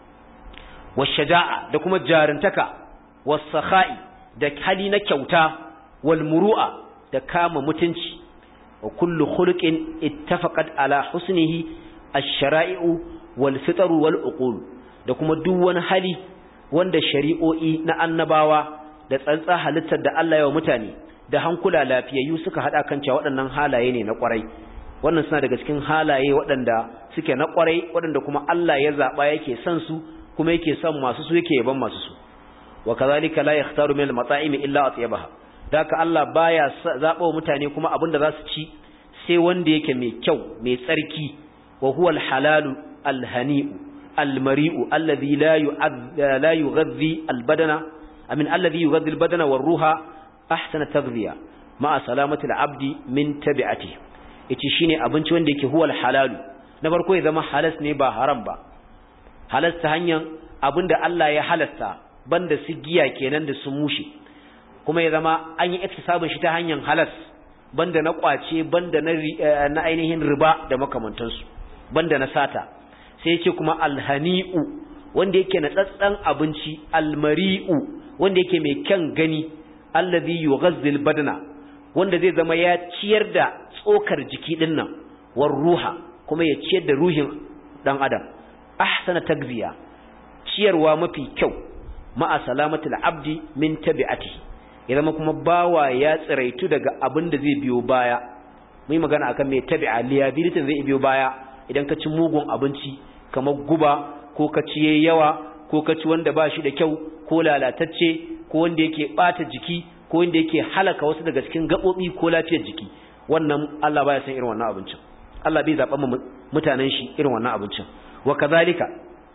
was shaja'a da kuma jarintaka was sakha'i da hali na kyauta wal muru'a da kama mutunci wa kullu khuluqin ittafaqat ala husnihi ash-shara'i'u wal fitru wal uqul da kuma duk wani hali wanda shari'o'i na annabawa da tsantsa halittar da Allah ya wa mutane da hankula lafiyayyu suka hada kan cewa waɗannan halaye ne na ƙwarai wannan suna daga cikin halaye waɗanda suke na ƙwarai waɗanda kuma Allah ya zaba yake son su kuma yake son masu su yake yaban masu su wa kazalika la yakhtaru min al-mata'imi illa atyabaha daka Allah baya zaba mutane kuma abinda za su ci sai wanda yake mai kyau mai tsarki wa huwa al-halalu al-hani'u al-mari'u alladhi la yu'adh la yughadhi al-badana amin alladhi yughadhi al-badana war-ruha ahsana tadhriya ma'a salamati al-'abdi min tabi'atihi yace shine abinci wanda yake huwa al-halalu na farko ya zama halas ne ba haram ba halas ta hanyar abinda Allah ya halasta banda su giya kenan da su mushe kuma ya zama an yi iktisabin shi ta hanyar halas banda na kwace banda na na ainihin riba da makamantansu banda na sata sai yake kuma alhani'u wanda yake na tsatsan abinci almari'u wanda yake mai kyan gani alladhi yughazzil badana wanda zai zama ya ciyar da tsokar jiki din nan war ruha kuma ya ciyar da ruhin dan adam ahsana tagziya ciyarwa mafi kyau ma'a salamatul abdi min tabi'atihi ya zama kuma bawa ya tsiraitu daga abin da zai biyo baya mun yi magana akan mai tabi'a liability zai biyo baya idan ka ci mugun abinci kamar guba ko ka ci yayi yawa ko ka ci wanda ba shi da kyau ko lalatacce ko wanda yake bata jiki ko wanda yake halaka wasu daga cikin gabobi ko lafiyar jiki wannan Allah baya san irin wannan abincin Allah bai zaba mutanen shi irin wannan abincin wa kazalika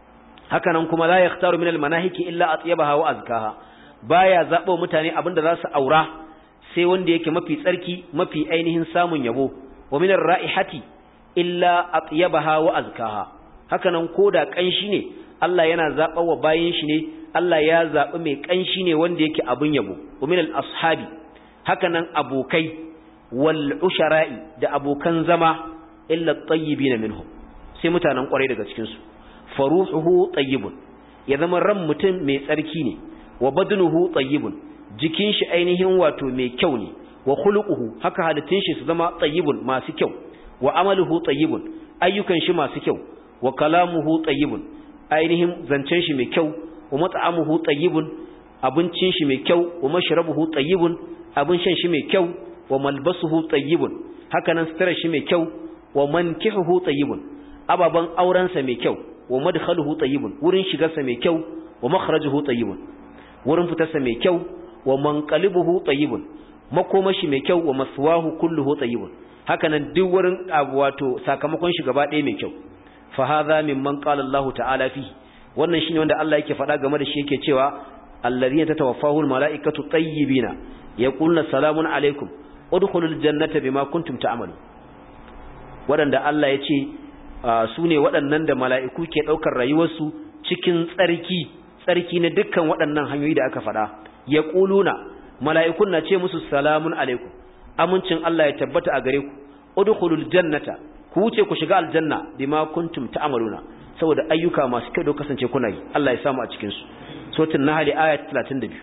haka nan kuma la yakhtaru min al-manahiki illa atyabaha wa azkaha baya zabo mutane abinda za su aura sai wanda yake mafi tsarki mafi ainihin samun yabo wa min ar-ra'ihati illa atyabaha wa azkaha haka nan koda kanshi ne Allah yana zaba wa bayin shi ne Allah ya zabi mai kanshi ne wanda yake abun yabo min al ashabi haka nan abokai wal ushara'i da abokan zama illa at-tayyibin minhum sai mutanen kwarai daga cikin su faruhu tayyibun ya zama ran mutum mai tsarki ne wa badnuhu tayyibun jikin shi ainihin wato mai kyau ne wa khuluquhu haka halittun shi su zama tayyibun masu kyau wa amaluhu tayyibun ayyukan shi masu kyau wa kalamuhu tayyibun ainihin zancen shi mai kyau wa mat'amuhu tayyibun abincin shi mai kyau wa mashrabuhu tayyibun abin shan shi mai kyau wa malbasuhu tayyibun haka nan sutura shi mai kyau wa mankihuhu tayyibun ababan auren sa mai kyau wa madkhaluhu tayyibun wurin shigar sa mai kyau wa makhrajuhu tayyibun wurin fitar sa mai kyau wa manqalibuhu tayyibun makomashi mai kyau wa maswahu kulluhu tayyibun haka nan duk wurin wato sakamakon shi gaba ɗaya mai kyau fa hadha mimman qala Allah ta'ala fi wannan shine wanda Allah yake faɗa game da shi yake cewa alladhina tatawaffahul malaikatu tayyibina yaquluna salamun alaikum udkhulul jannata bima kuntum ta'malun wadanda Allah yace su ne waɗannan da mala'iku ke daukar rayuwarsu cikin tsarki tsarki na dukkan waɗannan hanyoyi da aka faɗa yaquluna mala'ikun na ce musu salamun alaikum amincin Allah ya tabbata a gare ku udkhulul jannata ku wuce ku shiga aljanna bima kuntum ta'maluna saboda ayyuka masu kyau da kasance kuna yi Allah ya samu a cikin su suratul nahl ayat talatin da biyu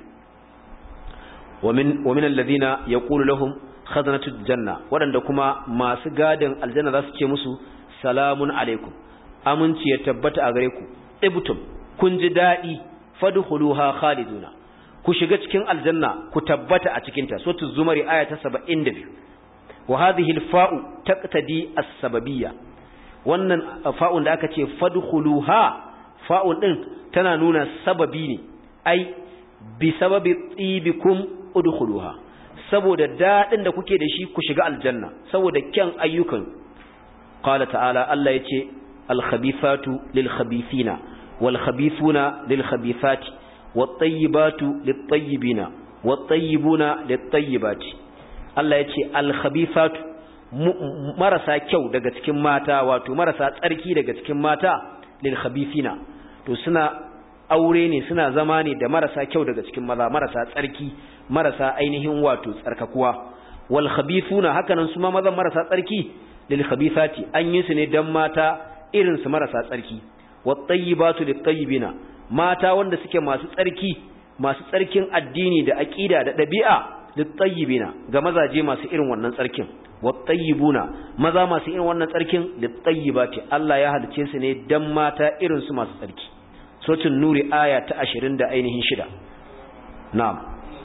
wa min wa min alladhina yaqulu lahum khazanatul janna wadanda kuma masu gadin aljanna za su ce musu salamun alaikum aminci ya tabbata a gare ku ibtum kun ji dadi fadkhuluha khaliduna ku shiga cikin aljanna ku tabbata a cikin ta suratul zumari aya ta saba'in da biyu wa hadhihi alfa'u taqtadi as-sababiyya wannan fa'un da aka ce fadkhuluha fa'un din tana nuna sababi ne ai bi sababi tsibikum udkhuluha saboda dadin da kuke da shi ku shiga aljanna saboda kyan ayyukan qala ta'ala Allah yace al-khabithatu lil-khabithina wal-khabithuna lil-khabithati wat-tayyibatu lit-tayyibina wat-tayyibuna lit-tayyibati Allah yace al-khabithatu marasa kyau daga cikin mata wato marasa tsarki daga cikin mata lil-khabithina to suna aure ne suna zama ne da marasa kyau daga cikin maza marasa tsarki marasa ainihin wato tsarkakuwa wal khabithuna hakanan su ma maza marasa tsarki lil khabithati an yi su ne dan mata irin su marasa tsarki wat tayyibatu lit tayyibina mata wanda suke masu tsarki masu tsarkin addini da aqida da dabi'a lit tayyibina ga mazaje masu irin wannan tsarkin wat tayyibuna maza masu irin wannan tsarkin lit tayyibati Allah ya halice su ne dan mata irin su masu tsarki suratul nuri aya ta ashirin da ainihin shida na'am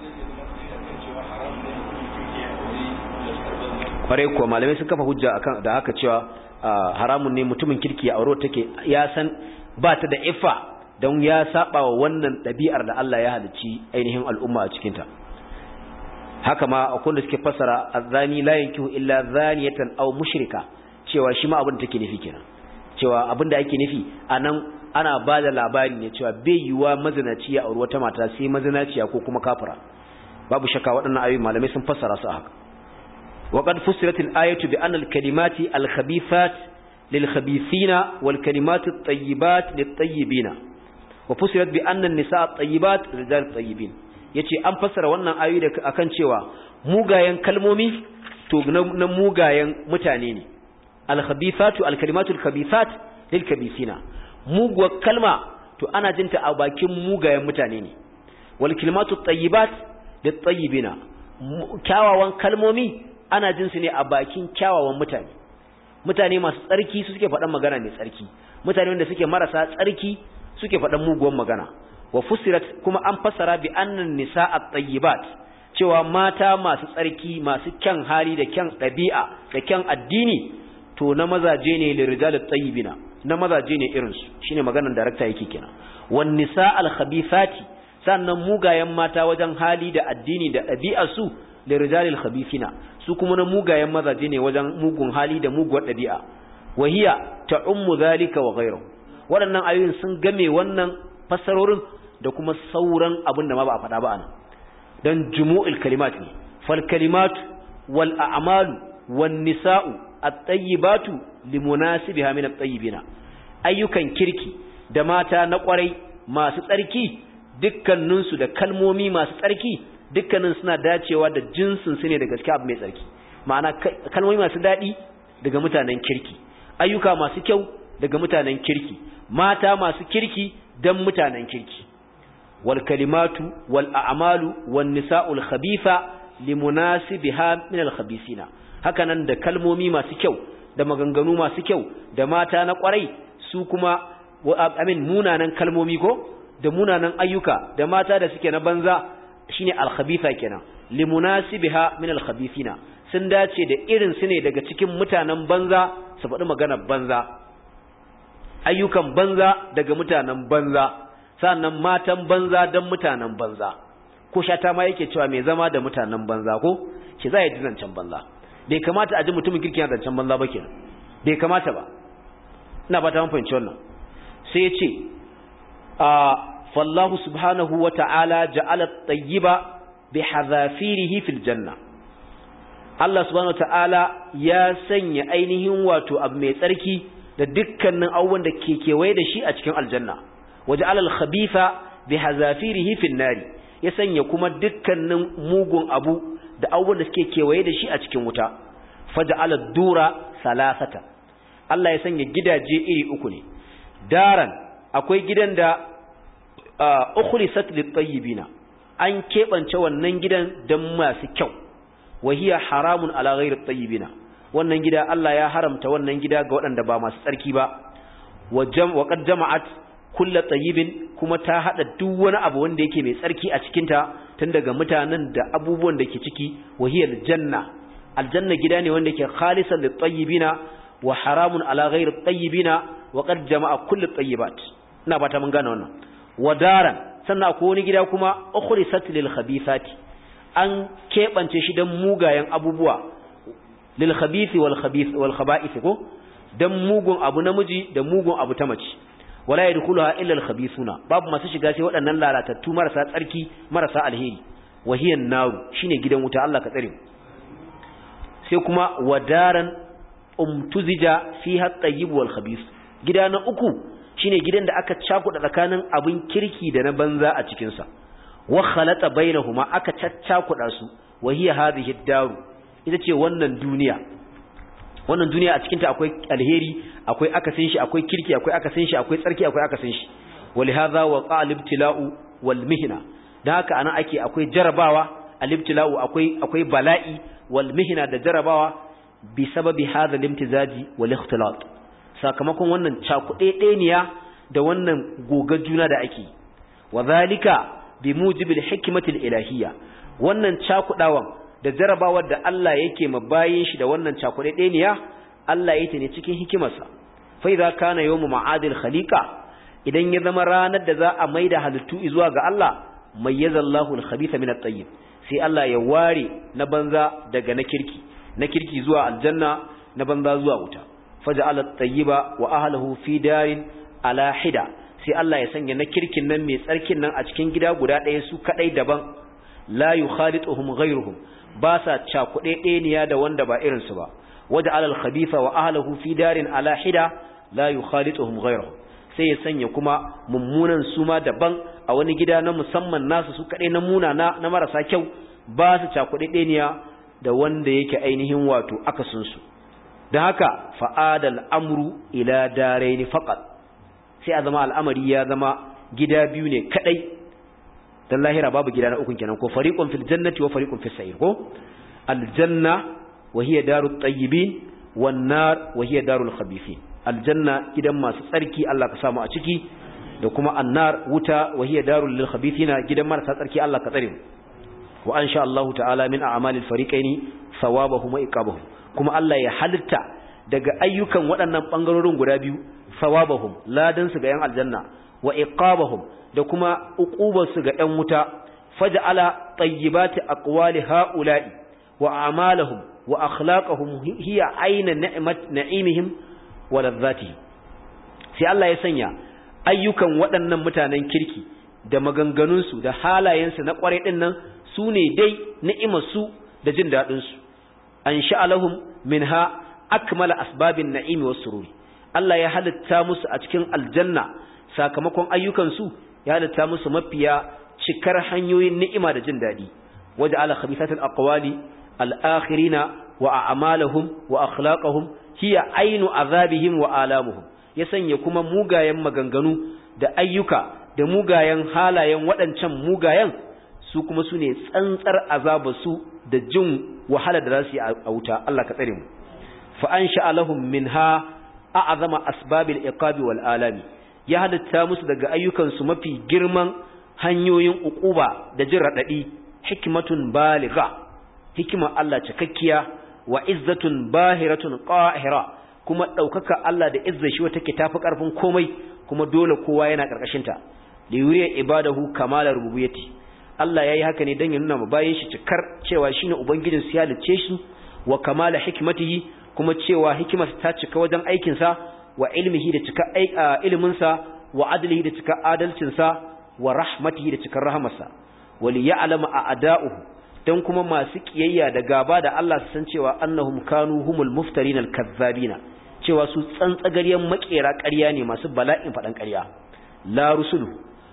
kware kuwa malamai sun kafa hujja akan da haka cewa haramun ne mutumin kirki ya aure take ya san ba ta da ifa don ya saba wa wannan dabi'ar da Allah ya halicci ainihin al'umma a cikin ta haka ma akwai da suke fasara azani la yankihu illa zaniyatan aw mushrika cewa shi ma abin da take nufi kenan cewa abin da ake nufi anan ana ba da labari ne cewa bai yiwa mazinaci ya auri wata mata sai mazinaciya ko kuma kafira babu shakka waɗannan ayoyi malamai sun fassara su haka wa qad fussirat al-ayatu bi anna al-kalimati al-khabithat lil-khabithina wal-kalimatu at-tayyibat lit-tayyibina wa fussirat bi anna an-nisaa at-tayyibat rijal at-tayyibin yace an fassara wannan ayoyi da akan cewa mugayen kalmomi to na mugayen mutane ne al-khabithatu al-kalimatu al-khabithat lil-khabithina muguwar kalma to ana jinta a bakin mugayen mutane ne wal kalimatu tayyibat lit tayyibina kyawawan kalmomi ana jin su ne a bakin kyawawan mutane mutane masu tsarki su suke faɗan magana mai tsarki mutane wanda suke marasa tsarki suke faɗan muguwar magana wa fusirat kuma an fassara bi annan nisaa tayyibat cewa mata masu tsarki masu kyan hali da kyan ɗabi'a da kyan addini to na mazaje ne lirijalit tayyibina na mazaje ne irinsu shine maganar darakta yake kenan wan nisa al khabithati sannan mugayen mata wajen hali da addini da ɗabi'ar su li rijalil khabithina su kuma na mugayen mazaje ne wajen mugun hali da muguwar ɗabi'a wahiya ta'ummu zalika wa ghayruhu waɗannan ayoyin sun game wannan fassarorin da kuma sauran abin da ma ba a faɗa ba anan dan jumu'ul kalimat ne fal kalimat wal a'malu wan nisa'u at-tayyibatu limunasibiha min at-tayyibina ayyukan kirki da mata na kwarai masu tsarki dukkaninsu da kalmomi masu tsarki dukkanin suna dacewa da jinsin su ne daga cikin abu mai tsarki ma'ana kalmomi masu daɗi daga mutanen kirki ayyuka masu kyau daga mutanen kirki mata masu kirki dan mutanen kirki wal kalimatu wal a'malu wan nisa'ul khabitha limunasibiha min al khabisina hakanan da kalmomi masu kyau da maganganu masu kyau da mata na kwarai su kuma amin munanan kalmomi ko da munanan ayyuka da mata da suke na banza shine al khabitha kenan limunasibiha min al khabisina sun dace da irin su ne daga cikin mutanen banza su faɗi maganar banza ayyukan banza daga mutanen banza sannan matan banza dan mutanen banza ko shata ma yake cewa mai zama da mutanen banza ko shi za ya ji zancen banza bai kamata a ji mutumin kirki yana zancen banza ba kenan bai kamata ba ina ba ta fahimci wannan sai ya ce a fallahu subhanahu wa ta'ala ja'ala at-tayyiba bi hadhafirihi fil janna Allah subhanahu wa ta'ala ya sanya ainihin wato abu mai tsarki da dukkanin abubuwan da ke kewaye da shi a cikin aljanna waje alal khabitha bi hazafirihi fin nari ya sanya kuma dukkanin mugun abu da abubuwan da suke kewaye da shi a cikin wuta faja'ala dura salasata Allah ya sanya gidaje iri uku ne daran akwai gidan da ukhlisat lit-tayyibina an kebance wannan gidan dan masu kyau wa hiya haramun ala ghayri at-tayyibina wannan gida Allah ya haramta wannan gida ga waɗanda ba masu tsarki ba wa jam wa qad jama'at kullu tayyibin kuma ta hada duk wani abu wanda yake mai tsarki a cikin ta tun daga mutanen da abubuwan da ke ciki wa hiya aljanna aljanna gida ne wanda yake khalisan lit-tayyibina wa haramun ala ghayri at-tayyibina wa qad jama'a kullu tayyibat ina ba ta mun gane wannan wadaran sannan akwai wani gida kuma ukhrisat lil khabithati an kebance shi dan mugayen abubuwa lil khabith wal khabith wal khaba'ith ko dan mugun abu namiji da mugun abu ta mace wala yadkhuluha illa al khabithuna babu masu shiga sai waɗannan lalatattu marasa tsarki marasa alheri wahiyan naru shine gidan wuta Allah ka tsare sai kuma wadaran umtuzija fiha at-tayyib wal khabith gida na uku shine gidan da aka cakuda tsakanin abin kirki da na banza a cikin sa wa khalata bainahuma aka caccakuda su wahiya hadhihi ad-daru ita ce wannan duniya wannan duniya a cikinta akwai alheri akwai akasin shi akwai kirki akwai akasin shi akwai tsarki akwai akasin shi walihaza wa qalibtila'u wal mihna dan haka anan ake akwai jarabawa alibtila'u akwai akwai bala'i wal mihna da jarabawa bi sababi hadha al-imtizaji wal ikhtilat sakamakon wannan cakudedeniya da wannan gogar juna da ake wadhalika bi mujibil hikmatil ilahiyya wannan cakudawan da jarabawar da Allah yake mabayin shi da wannan cakuɗe ɗeniya Allah yake ne cikin hikimarsa fa idza kana yawmu ma'adil khaliqa idan ya zama ranar da za a maida halittu zuwa ga Allah mayyazallahu al-khabitha min at-tayyib sai Allah ya ware na banza daga na kirki na kirki zuwa aljanna na banza zuwa wuta faja'ala at-tayyiba wa ahlihi fi darin ala hida sai Allah ya sanya na kirkin nan mai tsarkin nan a cikin gida guda ɗaya su kadai daban la yukhalituhum ghayruhum ba sa cakuɗe ɗeniya da wanda ba irinsu ba waje alal khabitha wa ahlihi fi darin ala hida la yukhalituhum ghayruhum sai ya sanya kuma mummunan su ma daban a wani gida na musamman nasu su kaɗai na munana na marasa kyau ba su cakuɗe ɗeniya da wanda yake ainihin wato akasin su don haka fa'adal amru ila daraini faqat sai a zama al'amari ya zama gida biyu ne kadai dan lahira babu gida na ukun kenan ko fariqun fil jannati wa fariqun fis sa'ir ko aljanna wa hiya darut tayyibin wan nar wa hiya darul khabithin aljanna gidan masu tsarki Allah ka samu a ciki da kuma annar wuta wa hiya darul lil khabithina gidan marasa tsarki Allah ka tsare mu wa ansha Allah ta'ala min a'malil fariqaini thawabahum wa iqabahum kuma Allah ya halitta daga ayyukan waɗannan bangarorin guda biyu thawabahum ladan su ga yan aljanna wa iqabahum da kuma uqubarsu ga ɗan wuta faj'ala tayyibati aqwali ha'ula'i wa a'malahum wa akhlaqahum hiya ayna ni'mat na'imihim wa ladhatihim sai Allah ya sanya ayyukan waɗannan mutanen kirki da maganganunsu da halayensu na ƙware ɗin nan su ne dai ni'imarsu da jin daɗinsu an sha'alahum minha akmala asbabin na'imi was sururi Allah ya halitta musu a cikin aljanna sakamakon ayyukansu ya halitta musu mafiya cikar hanyoyin ni'ima da jin dadi waja'ala khabithatul aqwali al-akhirina wa a'malahum wa akhlaqahum hiya ainu azabihim wa alamuhum ya sanya kuma mugayen maganganu da ayyuka da mugayen halayen waɗancan mugayen su kuma su ne tsantsar azabarsu da jin wahala da za su yi a wuta Allah ka tsare mu fa ansha lahum minha a'zama asbabil iqabi wal alami ya halitta musu daga ayyukan su mafi girman hanyoyin uquba da jin radadi hikmatun baligha hikima Allah cikakkiya wa izzatun bahiratun qahira kuma daukaka Allah da izzar shi wata ke tafi karfin komai kuma dole kowa yana karkashin ta da yuriya ibadahu kamalar rububiyyati Allah yayi haka ne dan ya nuna bayin shi cikar cewa shine ubangijin su ya lice shi wa kamala hikmatihi kuma cewa hikimarsa ta cika wajen aikin sa wa ilmihi da cika ilimin sa wa adlihi da cika adalcin sa wa rahmatihi da cikar rahamarsa wali ya'lamu a'da'uhu dan kuma masu kiyayya da gaba da Allah su san cewa annahum kanu humul muftarin al-kazzabina cewa su tsantsagariyan makera ƙarya ne masu bala'in fadan ƙarya la rusulu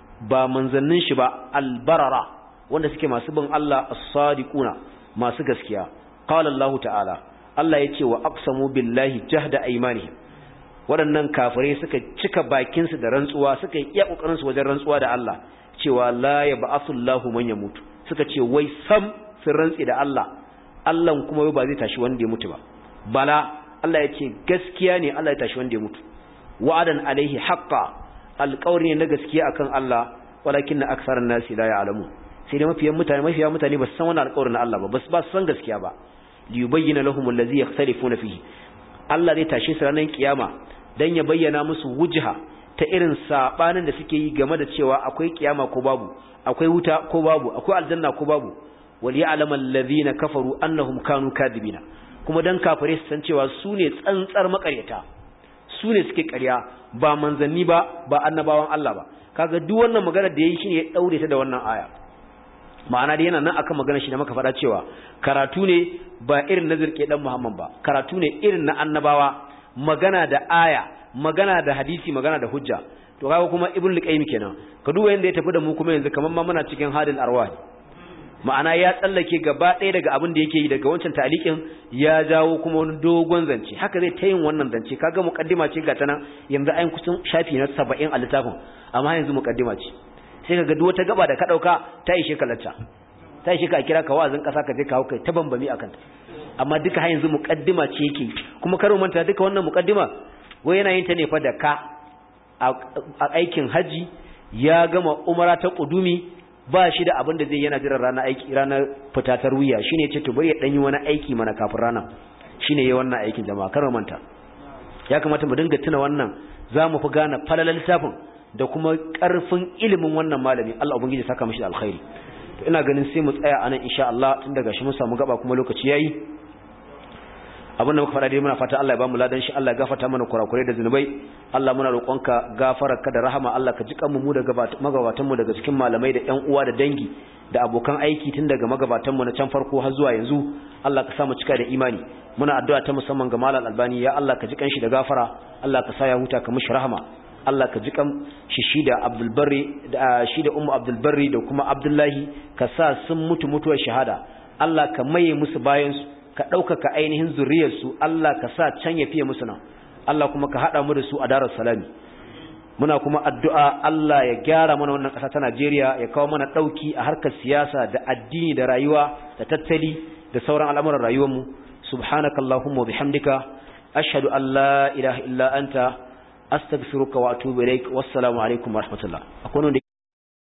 ba manzannin shi ba albarara wanda suke masu bin Allah as-sadiquna masu gaskiya qala Allah ta'ala Allah yace wa aqsamu billahi jahda aymanihim waɗannan kafirai suka cika bakin su da rantsuwa suka yi iya kokarin su wajen rantsuwa da Allah cewa la yab'athu Allahu man yamutu suka ce wai sam sun rantsi da Allah Allah kuma ba zai tashi wanda ya mutu ba bala Allah yace gaskiya ne Allah ya tashi wanda ya mutu wa'adan alaihi haqqan alƙawari ne na gaskiya akan Allah walakin aktharun nasi la ya'lamu sai dai mafiyan mutane mafiyan mutane ba su san wannan alƙawarin na Allah ba bas ba su san gaskiya ba li yubayyana lahum allazi yakhtalifuna fihi Allah zai tashi su ranar kiyama dan ya bayyana musu wujha ta irin sabanin da suke yi game da cewa akwai kiyama ko babu akwai wuta ko babu akwai aljanna ko babu wal ya'lamu allazina kafaru annahum kanu kadibina kuma dan kafire su san cewa su ne tsantsar makaryata su ne suke ƙarya ba manzanni ba ba annabawan Allah ba kaga duk wannan magana da yayi shine ya daure ta da wannan aya ma'ana da yana nan akan magana shi da muka faɗa cewa karatu ne ba irin na zirke dan Muhammad ba karatu ne irin na annabawa magana da aya magana da hadisi magana da hujja to kaga kuma ibn al-qayyim kenan ka duba yanda ya tafi da mu kuma yanzu kaman ma muna cikin hadil arwah ma'ana ya tsallake gaba ɗaya daga abin da yake yi daga wancan ta'liqin ya jawo kuma wani dogon zance haka zai ta yin wannan zance kaga muqaddima ce ga tana yanzu ayin kusan shafi na saba'in a littafin amma yanzu muqaddima ce sai kaga duk wata gaba da ka dauka ta ishe ka lacca ta ishe ka kira ka wa'azin kasa ka je ka hauka ta bambami akan ta amma duka har yanzu muqaddima ce yake kuma karo manta duka wannan muqaddima wai yana yin ta ne fa da ka a aikin haji ya gama umara ta qudumi ba shi da abin da zai yana jiran ranar aiki ranar fitatar wuya shine yace to bari ya dan yi wani aiki mana kafin ranar shine yayin wannan aikin jama'a kar manta ya kamata mu dinga tuna wannan zamu fi gane falalan littafin da kuma karfin ilimin wannan malami Allah ubangiji saka mishi alkhairi to ina ganin sai mu tsaya anan insha Allah tun daga shi mun samu gaba kuma lokaci yayi abin da muka fara dai muna fata Allah ya bamu ladan shi Allah ya gafarta mana kurakurai da zunubai Allah muna roƙonka gafararka da rahama Allah ka jikan mu daga magabatan mu daga cikin malamai da ƴan uwa da dangi da abokan aiki tun daga magabatan mu na can farko har zuwa yanzu Allah ka sa mu cika da imani muna addu'a ta musamman ga Malam Albani ya Allah ka jikan shi da gafara Allah ka sa ya huta ka mishi rahama Allah ka jikan shi shi da Abdul Barri da shi da Ummu Abdul Barri da kuma Abdullahi ka sa sun mutu mutuwar shahada Allah ka maye musu bayan su ka ɗaukaka ainihin zuriyarsu Allah ka sa can ya fiye musu nan Allah kuma ka haɗa mu da su a darar salami muna kuma addu'a Allah ya gyara mana wannan ƙasa ta Najeriya ya kawo mana ɗauki a harkar siyasa da addini da rayuwa da tattali da sauran al'amuran rayuwarmu subhanakallahumma wa bihamdika ashhadu an la ilaha illa anta astaghfiruka wa atubu ilaik wassalamu alaikum wa rahmatullah akwai